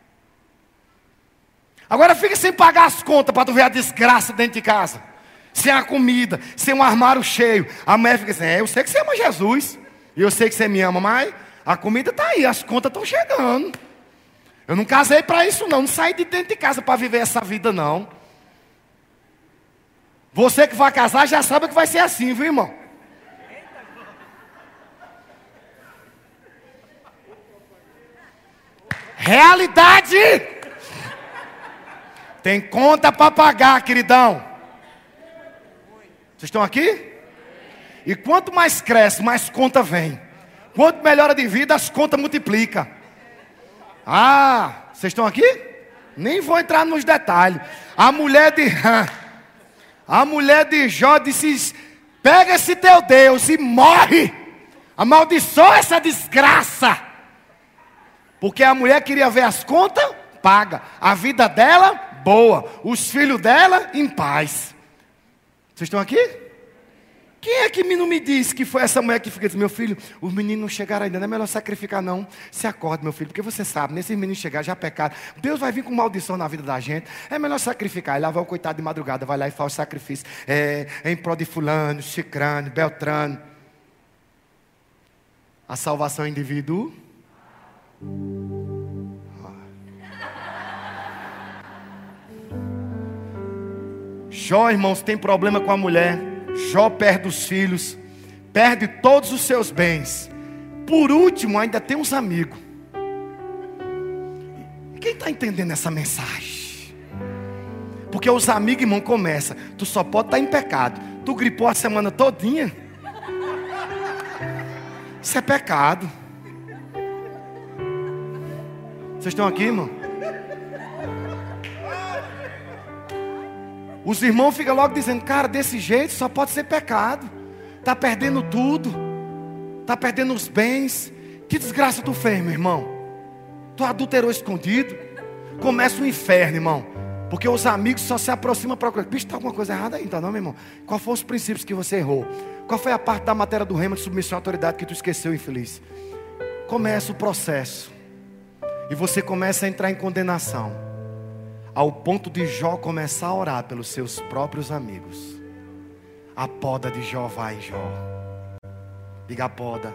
Agora fica sem pagar as contas para tu ver a desgraça dentro de casa. Sem a comida, sem um armário cheio. A mulher fica assim, é, eu sei que você ama Jesus. E eu sei que você me ama, mas a comida está aí, as contas estão chegando. Eu não casei para isso não, não saí de dentro de casa para viver essa vida não. Você que vai casar já sabe que vai ser assim, viu irmão? Realidade! Tem conta para pagar, queridão. Vocês estão aqui? E quanto mais cresce, mais conta vem. Quanto melhora de vida, as contas multiplicam. Ah, vocês estão aqui? Nem vou entrar nos detalhes. A mulher de A mulher de Jó disse, pega esse teu Deus e morre. Amaldiçoa essa desgraça. Porque a mulher queria ver as contas, paga. A vida dela, boa. Os filhos dela, em paz. Vocês estão aqui? Quem é que não me disse que foi essa mulher que fica dizendo, meu filho, os meninos não chegaram ainda, não é melhor sacrificar não. Se acorde, meu filho, porque você sabe, nesses meninos chegar já pecaram. Deus vai vir com maldição na vida da gente. É melhor sacrificar. E lá vai o coitado de madrugada, vai lá e faz o sacrifício. É, em prol de fulano, cicrano, beltrano. A salvação é indivíduo. Jó, irmãos, tem problema com a mulher. Jó perde os filhos, perde todos os seus bens. Por último, ainda tem uns amigos. Quem está entendendo essa mensagem? Porque os amigos, irmão, começam. Tu só pode estar em pecado. Tu gripou a semana todinha. Isso é pecado. Vocês estão aqui, irmão? Os irmãos ficam logo dizendo, cara, desse jeito só pode ser pecado. Está perdendo tudo. Está perdendo os bens. Que desgraça tu fez, meu irmão? Tu adulterou escondido. Começa o inferno, irmão. Porque os amigos só se aproximam para... Bicho, está alguma coisa errada aí, então não, meu irmão? Qual foram os princípios que você errou? Qual foi a parte da matéria do rema de submissão à autoridade que tu esqueceu, infeliz? Começa o processo. E você começa a entrar em condenação. Ao ponto de Jó começar a orar pelos seus próprios amigos. A poda de Jó vai, Jó. Diga a poda.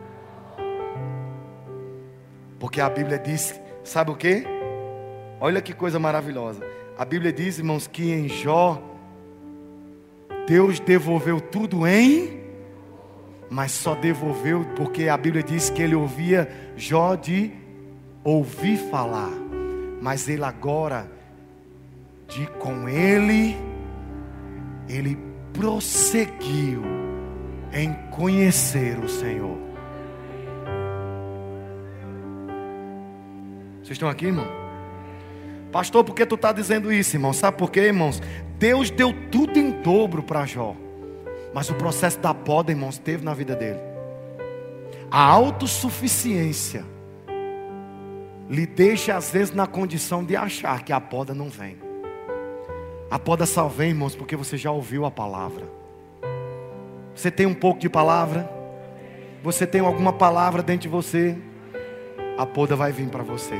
Porque a Bíblia diz, sabe o quê? Olha que coisa maravilhosa. A Bíblia diz, irmãos, que em Jó, Deus devolveu tudo em... Mas só devolveu porque a Bíblia diz que ele ouvia Jó de ouvir falar. Mas ele agora... de com ele, ele prosseguiu em conhecer o Senhor. Vocês estão aqui, irmão? Pastor, por que tu está dizendo isso, irmão? Sabe por quê, irmãos? Deus deu tudo em dobro para Jó. Mas o processo da poda, irmãos, teve na vida dele. A autossuficiência lhe deixa às vezes na condição de achar que a poda não vem. A poda só vem, irmãos, porque você já ouviu a palavra. Você tem um pouco de palavra? Você tem alguma palavra dentro de você? A poda vai vir para você.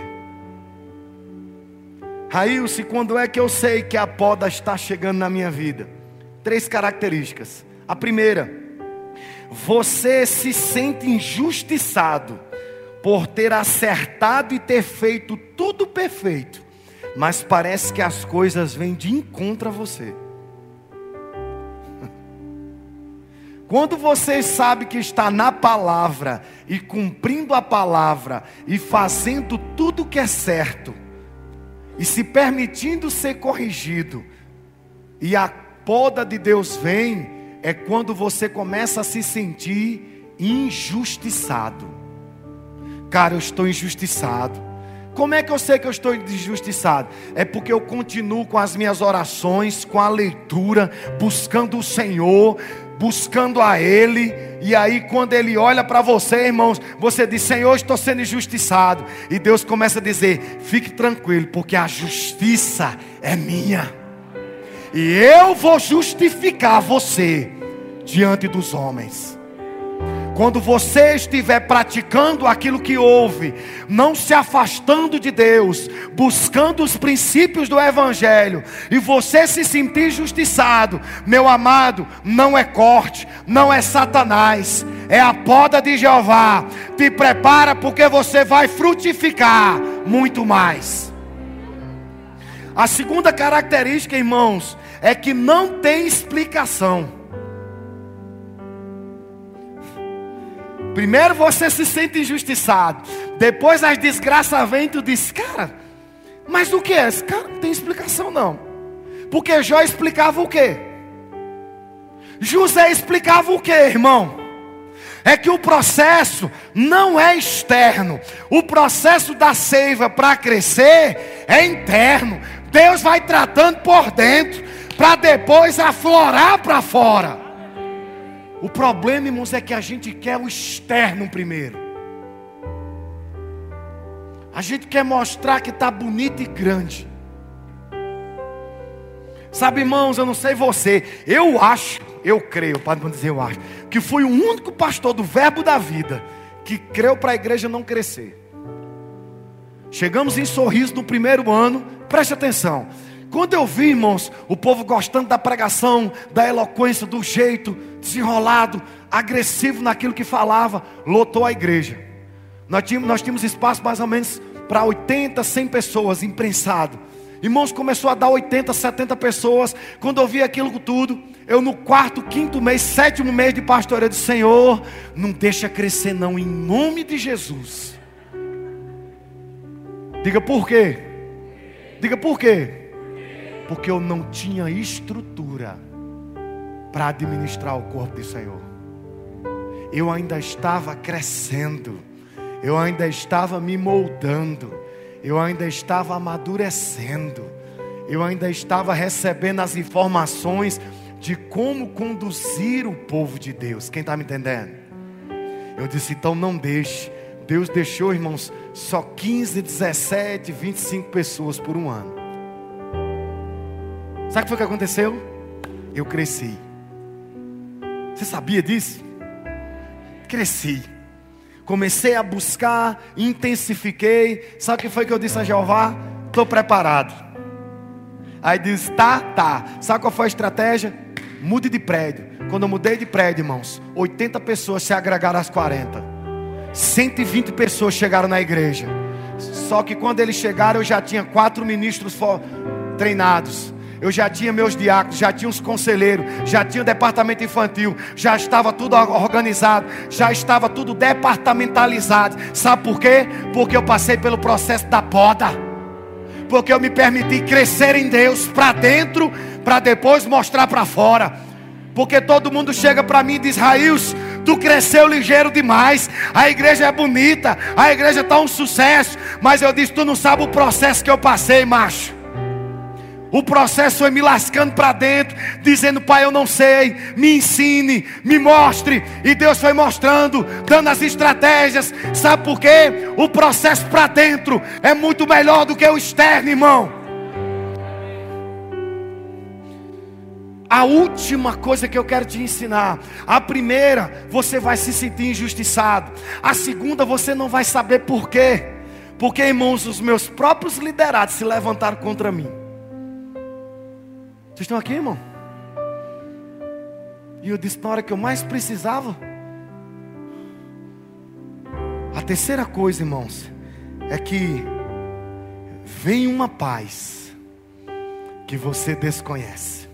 Raílce, quando é que eu sei que a poda está chegando na minha vida? Três características. A primeira, você se sente injustiçado por ter acertado e ter feito tudo perfeito. Mas parece que as coisas vêm de encontro a você. Quando você sabe que está na palavra e cumprindo a palavra e fazendo tudo o que é certo e se permitindo ser corrigido, e a poda de Deus vem, é quando você começa a se sentir injustiçado. Cara, eu estou injustiçado. Como é que eu sei que eu estou injustiçado? É porque eu continuo com as minhas orações, com a leitura, buscando o Senhor, buscando a Ele. E aí quando Ele olha para você, irmãos, você diz: Senhor, estou sendo injustiçado. E Deus começa a dizer: fique tranquilo, porque a justiça é minha. E eu vou justificar você diante dos homens. Quando você estiver praticando aquilo que ouve, não se afastando de Deus, buscando os princípios do Evangelho, e você se sentir injustiçado, meu amado, não é corte, não é Satanás, é a poda de Jeová. Te prepara, porque você vai frutificar muito mais. A segunda característica, irmãos, é que não tem explicação. Primeiro você se sente injustiçado, depois as desgraças vêm e tu diz: cara, mas o que é? Esse cara não tem explicação não. Porque Jó explicava o quê? José explicava o quê, irmão? É que o processo não é externo. O processo da seiva para crescer é interno. Deus vai tratando por dentro, para depois aflorar para fora. O problema, irmãos, é que a gente quer o externo primeiro. A gente quer mostrar que está bonito e grande. Sabe, irmãos, eu não sei você, eu acho, eu creio, pode não dizer eu acho, que fui o único pastor do Verbo da Vida que creu para a igreja não crescer. Chegamos em Sorriso no primeiro ano, preste atenção. Quando eu vi, irmãos, o povo gostando da pregação, da eloquência, do jeito desenrolado, agressivo naquilo que falava, lotou a igreja. Nós tínhamos, nós tínhamos espaço mais ou menos para oitenta, cem pessoas, imprensado. Irmãos, começou a dar oitenta, setenta pessoas. Quando eu vi aquilo tudo, eu no quarto, quinto mês, sétimo mês de pastoreio, eu disse: Senhor, não deixa crescer não, em nome de Jesus. Diga por quê? Diga por quê? Porque eu não tinha estrutura para administrar o corpo do Senhor. Eu ainda estava crescendo. Eu ainda estava me moldando. Eu ainda estava amadurecendo. Eu ainda estava recebendo as informações de como conduzir o povo de Deus. Quem está me entendendo? Eu disse: então não deixe. Deus deixou, irmãos, só quinze, dezessete, vinte e cinco pessoas por um ano. Sabe o que foi que aconteceu? Eu cresci. Você sabia disso? Cresci. Comecei a buscar, intensifiquei. Sabe o que foi que eu disse a Jeová? Estou preparado. Aí disse: tá, tá. Sabe qual foi a estratégia? Mude de prédio. Quando eu mudei de prédio, irmãos, oitenta pessoas se agregaram às quarenta. cento e vinte pessoas chegaram na igreja. Só que quando eles chegaram, eu já tinha quatro ministros treinados. Eu já tinha meus diáconos, já tinha os conselheiros, já tinha o departamento infantil, já estava tudo organizado, já estava tudo departamentalizado. Sabe por quê? Porque eu passei pelo processo da poda. Porque eu me permiti crescer em Deus para dentro, para depois mostrar para fora. Porque todo mundo chega para mim e diz: Raílson, tu cresceu ligeiro demais, a igreja é bonita, a igreja está um sucesso. Mas eu disse: tu não sabe o processo que eu passei, macho. O processo foi me lascando para dentro, dizendo: Pai, eu não sei, me ensine, me mostre. E Deus foi mostrando, dando as estratégias. Sabe por quê? O processo para dentro é muito melhor do que o externo, irmão. A última coisa que eu quero te ensinar: a primeira, você vai se sentir injustiçado. A segunda, você não vai saber por quê. Porque, irmãos, os meus próprios liderados se levantaram contra mim. Vocês estão aqui, irmão? E eu disse: na hora que eu mais precisava. A terceira coisa, irmãos, é que vem uma paz que você desconhece.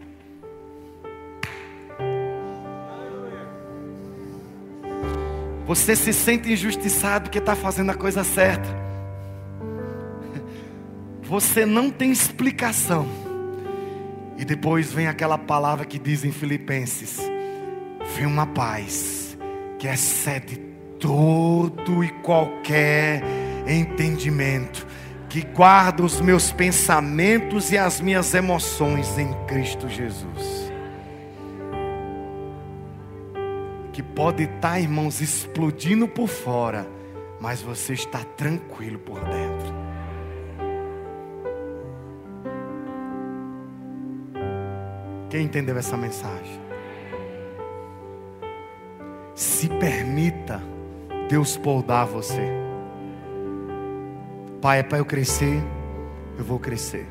Você se sente injustiçado porque está fazendo a coisa certa. Você não tem explicação. E depois vem aquela palavra que diz em Filipenses: vem uma paz que excede todo e qualquer entendimento, que guarda os meus pensamentos e as minhas emoções em Cristo Jesus. Que pode estar, irmãos, explodindo por fora, mas você está tranquilo por dentro. Quem entendeu essa mensagem? Se permita Deus podar você. Pai, é para eu crescer, eu vou crescer.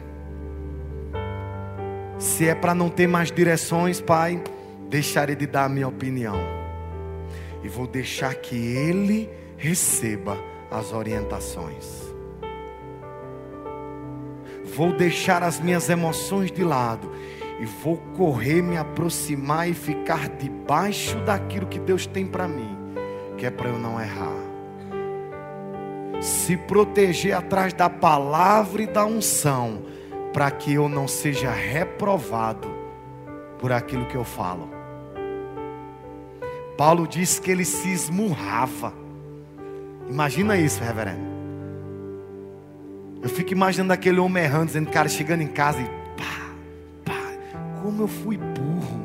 Se é para não ter mais direções, Pai, deixarei de dar a minha opinião. E vou deixar que Ele receba as orientações. Vou deixar as minhas emoções de lado. E vou correr, me aproximar e ficar debaixo daquilo que Deus tem para mim, que é para eu não errar. Se proteger atrás da palavra e da unção, para que eu não seja reprovado por aquilo que eu falo. Paulo disse que ele se esmurrava. Imagina isso, reverendo. Eu fico imaginando aquele homem errando, dizendo, cara, chegando em casa e como eu fui burro.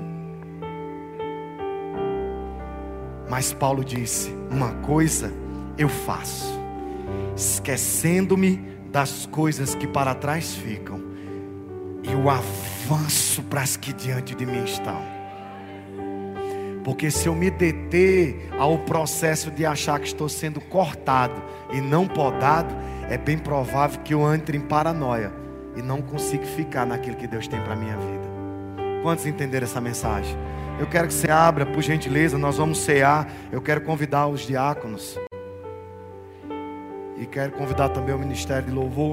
Mas Paulo disse, uma coisa eu faço, esquecendo-me das coisas que para trás ficam, eu avanço para as que diante de mim estão. Porque se eu me deter ao processo de achar que estou sendo cortado e não podado, é bem provável que eu entre em paranoia e não consiga ficar naquilo que Deus tem para a minha vida. Quantos entenderam essa mensagem? Eu quero que você abra, por gentileza, nós vamos cear. Eu quero convidar os diáconos. E quero convidar também o Ministério de Louvor.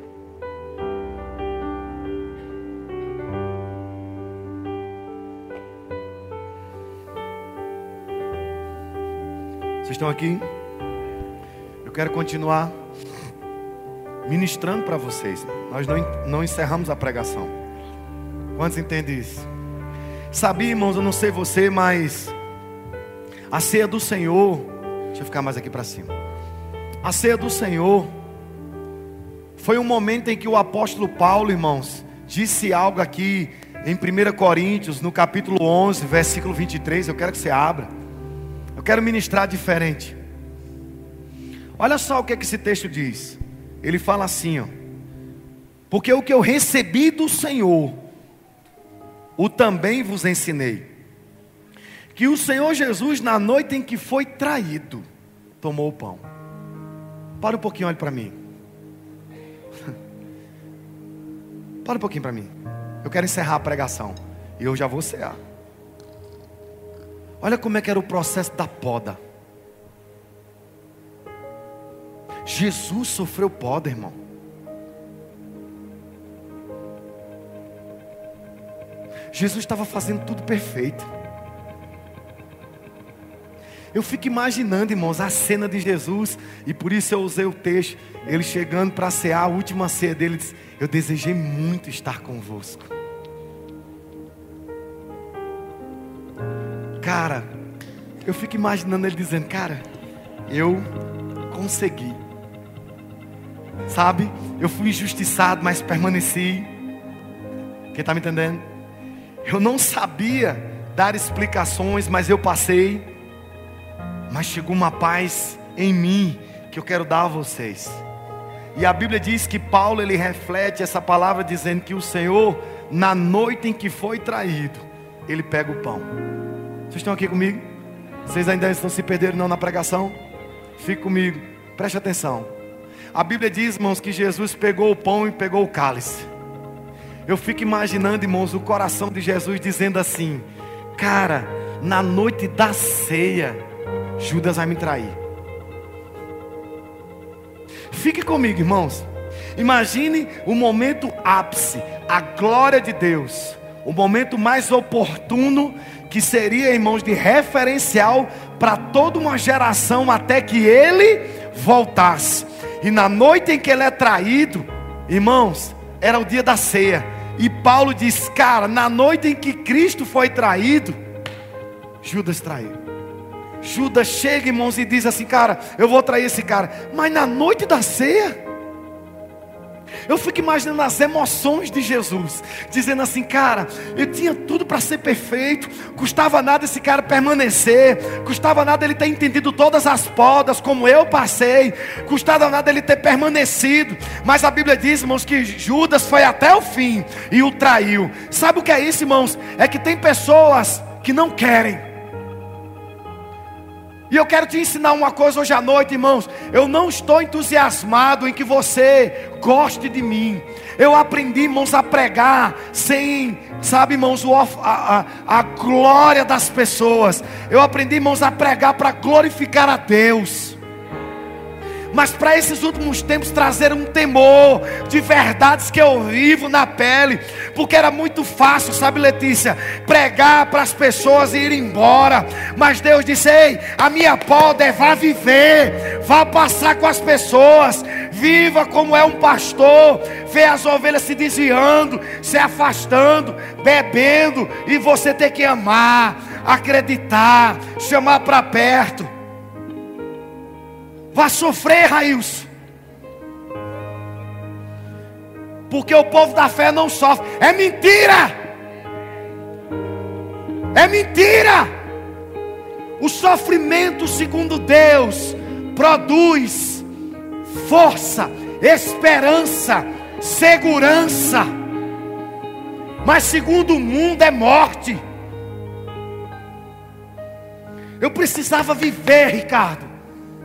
Vocês estão aqui? Eu quero continuar ministrando para vocês. Nós não, não encerramos a pregação. Quantos entendem isso? Sabia, irmãos, eu não sei você, mas a ceia do Senhor, deixa eu ficar mais aqui para cima. A ceia do Senhor foi um momento em que o apóstolo Paulo, irmãos, disse algo aqui em primeira Coríntios, no capítulo onze, versículo vinte e três. Eu quero que você abra. Eu quero ministrar diferente. Olha só o que, é que esse texto diz. Ele fala assim, ó: porque o que eu recebi do Senhor, o também vos ensinei, que o Senhor Jesus, na noite em que foi traído, tomou o pão. Para um pouquinho, olhe para mim. Para um pouquinho para mim. Eu quero encerrar a pregação e eu já vou cear. Olha como é que era o processo da poda. Jesus sofreu poda, irmão. Jesus estava fazendo tudo perfeito. Eu fico imaginando, irmãos, a cena de Jesus. E por isso eu usei o texto. Ele chegando para cear, a última ceia dele, disse: eu desejei muito estar convosco. Cara, eu fico imaginando ele dizendo: cara, eu consegui. Sabe, eu fui injustiçado, mas permaneci. Quem está me entendendo? Eu não sabia dar explicações, mas eu passei. Mas chegou uma paz em mim que eu quero dar a vocês. E a Bíblia diz que Paulo, ele reflete essa palavra dizendo que o Senhor, na noite em que foi traído, ele pega o pão. Vocês estão aqui comigo? Vocês ainda estão se perdendo não na pregação? Fique comigo, preste atenção. A Bíblia diz, irmãos, que Jesus pegou o pão e pegou o cálice. Eu fico imaginando, irmãos, o coração de Jesus dizendo assim: cara, na noite da ceia, Judas vai me trair. Fique comigo, irmãos. Imagine o momento ápice, a glória de Deus, o momento mais oportuno, que seria, irmãos, de referencial para toda uma geração até que ele voltasse. E na noite em que ele é traído, irmãos, era o dia da ceia. E Paulo diz: cara, na noite em que Cristo foi traído, Judas traiu. Judas chega, irmãos, e diz assim: cara, eu vou trair esse cara. Mas na noite da ceia, eu fico imaginando as emoções de Jesus, dizendo assim: cara, eu tinha tudo para ser perfeito, custava nada esse cara permanecer, custava nada ele ter entendido todas as podas como eu passei, custava nada ele ter permanecido. Mas a Bíblia diz, irmãos, que Judas foi até o fim e o traiu. Sabe o que é isso, irmãos? É que tem pessoas que não querem. E eu quero te ensinar uma coisa hoje à noite, irmãos. Eu não estou entusiasmado em que você goste de mim. Eu aprendi, irmãos, a pregar sem, sabe, irmãos, o, a, a, a glória das pessoas. Eu aprendi, irmãos, a pregar para glorificar a Deus. Mas para esses últimos tempos trazer um temor de verdades que eu vivo na pele. Porque era muito fácil, sabe, Letícia, pregar para as pessoas e ir embora. Mas Deus disse: ei, a minha poda é vá viver, vá passar com as pessoas, viva como é um pastor, vê as ovelhas se desviando, se afastando, bebendo, e você tem que amar, acreditar, chamar para perto. Vá sofrer, Raílson, porque o povo da fé não sofre. É mentira. É mentira. O sofrimento, segundo Deus, produz força, esperança, segurança. Mas segundo o mundo é morte. Eu precisava viver, Ricardo.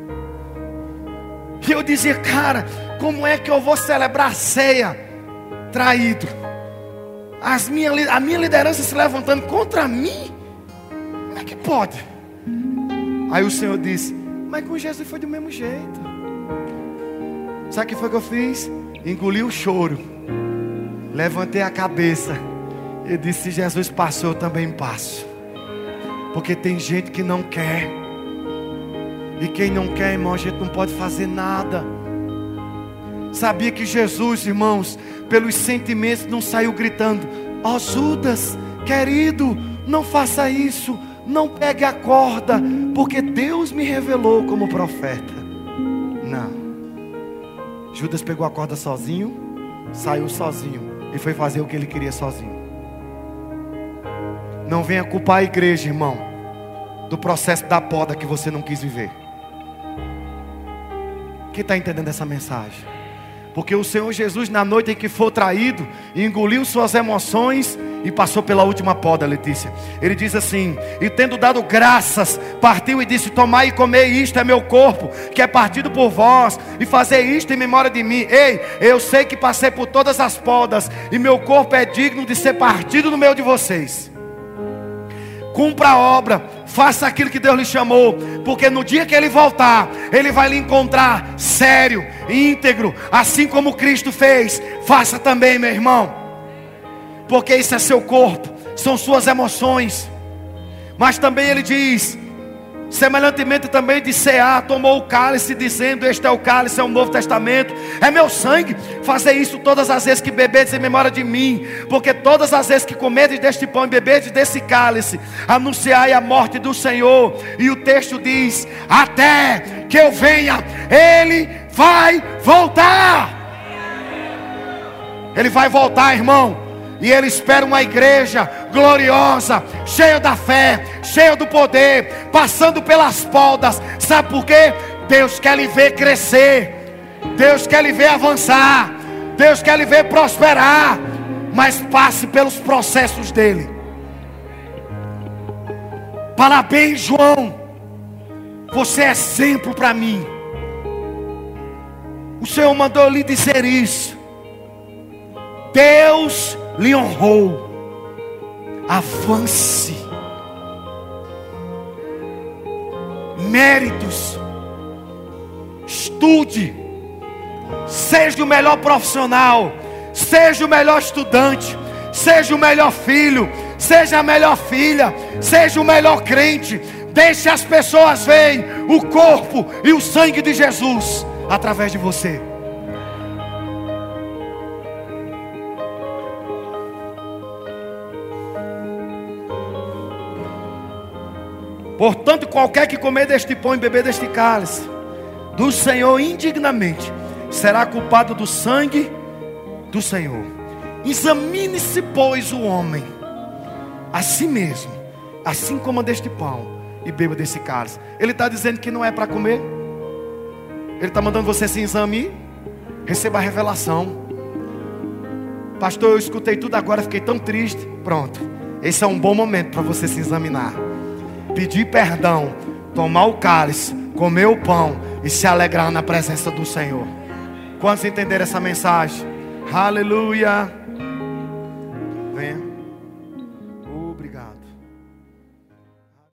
E eu dizia: cara, como é que eu vou celebrar a ceia traído? As minha, a minha liderança se levantando contra mim? Como é que pode? Aí o Senhor disse: mas com Jesus foi do mesmo jeito. Sabe o que foi que eu fiz? Engoli o choro, levantei a cabeça e disse: se Jesus passou, eu também passo. Porque tem gente que não quer. E quem não quer, irmão, a gente não pode fazer nada. Sabia que Jesus, irmãos, pelos sentimentos não saiu gritando: ó oh, Judas, querido, não faça isso, não pegue a corda, porque Deus me revelou como profeta. Não. Judas pegou a corda sozinho, saiu sozinho e foi fazer o que ele queria sozinho. Não venha culpar a igreja, irmão, do processo da poda que você não quis viver. Quem está entendendo essa mensagem? Porque o Senhor Jesus, na noite em que foi traído, engoliu suas emoções e passou pela última poda, Letícia. Ele diz assim: e tendo dado graças, partiu e disse: tomai e comei, isto é meu corpo, que é partido por vós, e fazei isto em memória de mim. Ei, eu sei que passei por todas as podas, e meu corpo é digno de ser partido no meio de vocês. Cumpra a obra, faça aquilo que Deus lhe chamou, porque no dia que Ele voltar, Ele vai lhe encontrar sério, íntegro, assim como Cristo fez. Faça também, meu irmão, porque isso é seu corpo, são suas emoções. Mas também Ele diz, semelhantemente também de cear, tomou o cálice, dizendo: este é o cálice, é o Novo Testamento, é meu sangue, fazei isso todas as vezes que bebedes em memória de mim. Porque todas as vezes que comedes deste pão e bebedes desse cálice, anunciai a morte do Senhor. E o texto diz: até que eu venha, Ele vai voltar. Ele vai voltar, irmão. E Ele espera uma igreja gloriosa, cheia da fé, cheia do poder, passando pelas podas. Sabe por quê? Deus quer lhe ver crescer, Deus quer lhe ver avançar, Deus quer lhe ver prosperar. Mas passe pelos processos dele. Parabéns, João, você é exemplo para mim. O Senhor mandou lhe dizer isso. Deus lhe honrou. Avance. Méritos. Estude. Seja o melhor profissional. Seja o melhor estudante. Seja o melhor filho. Seja a melhor filha. Seja o melhor crente. Deixe as pessoas verem o corpo e o sangue de Jesus através de você. Portanto, qualquer que comer deste pão e beber deste cálice do Senhor indignamente será culpado do sangue do Senhor. Examine-se, pois, o homem a si mesmo, assim coma deste pão e beba desse cálice. Ele está dizendo que não é para comer. Ele está mandando você se examinar. Receba a revelação. Pastor, eu escutei tudo agora, fiquei tão triste. Pronto, esse é um bom momento para você se examinar, pedir perdão, tomar o cálice, comer o pão e se alegrar na presença do Senhor. Quantos entenderam essa mensagem? Aleluia. Venha. Obrigado.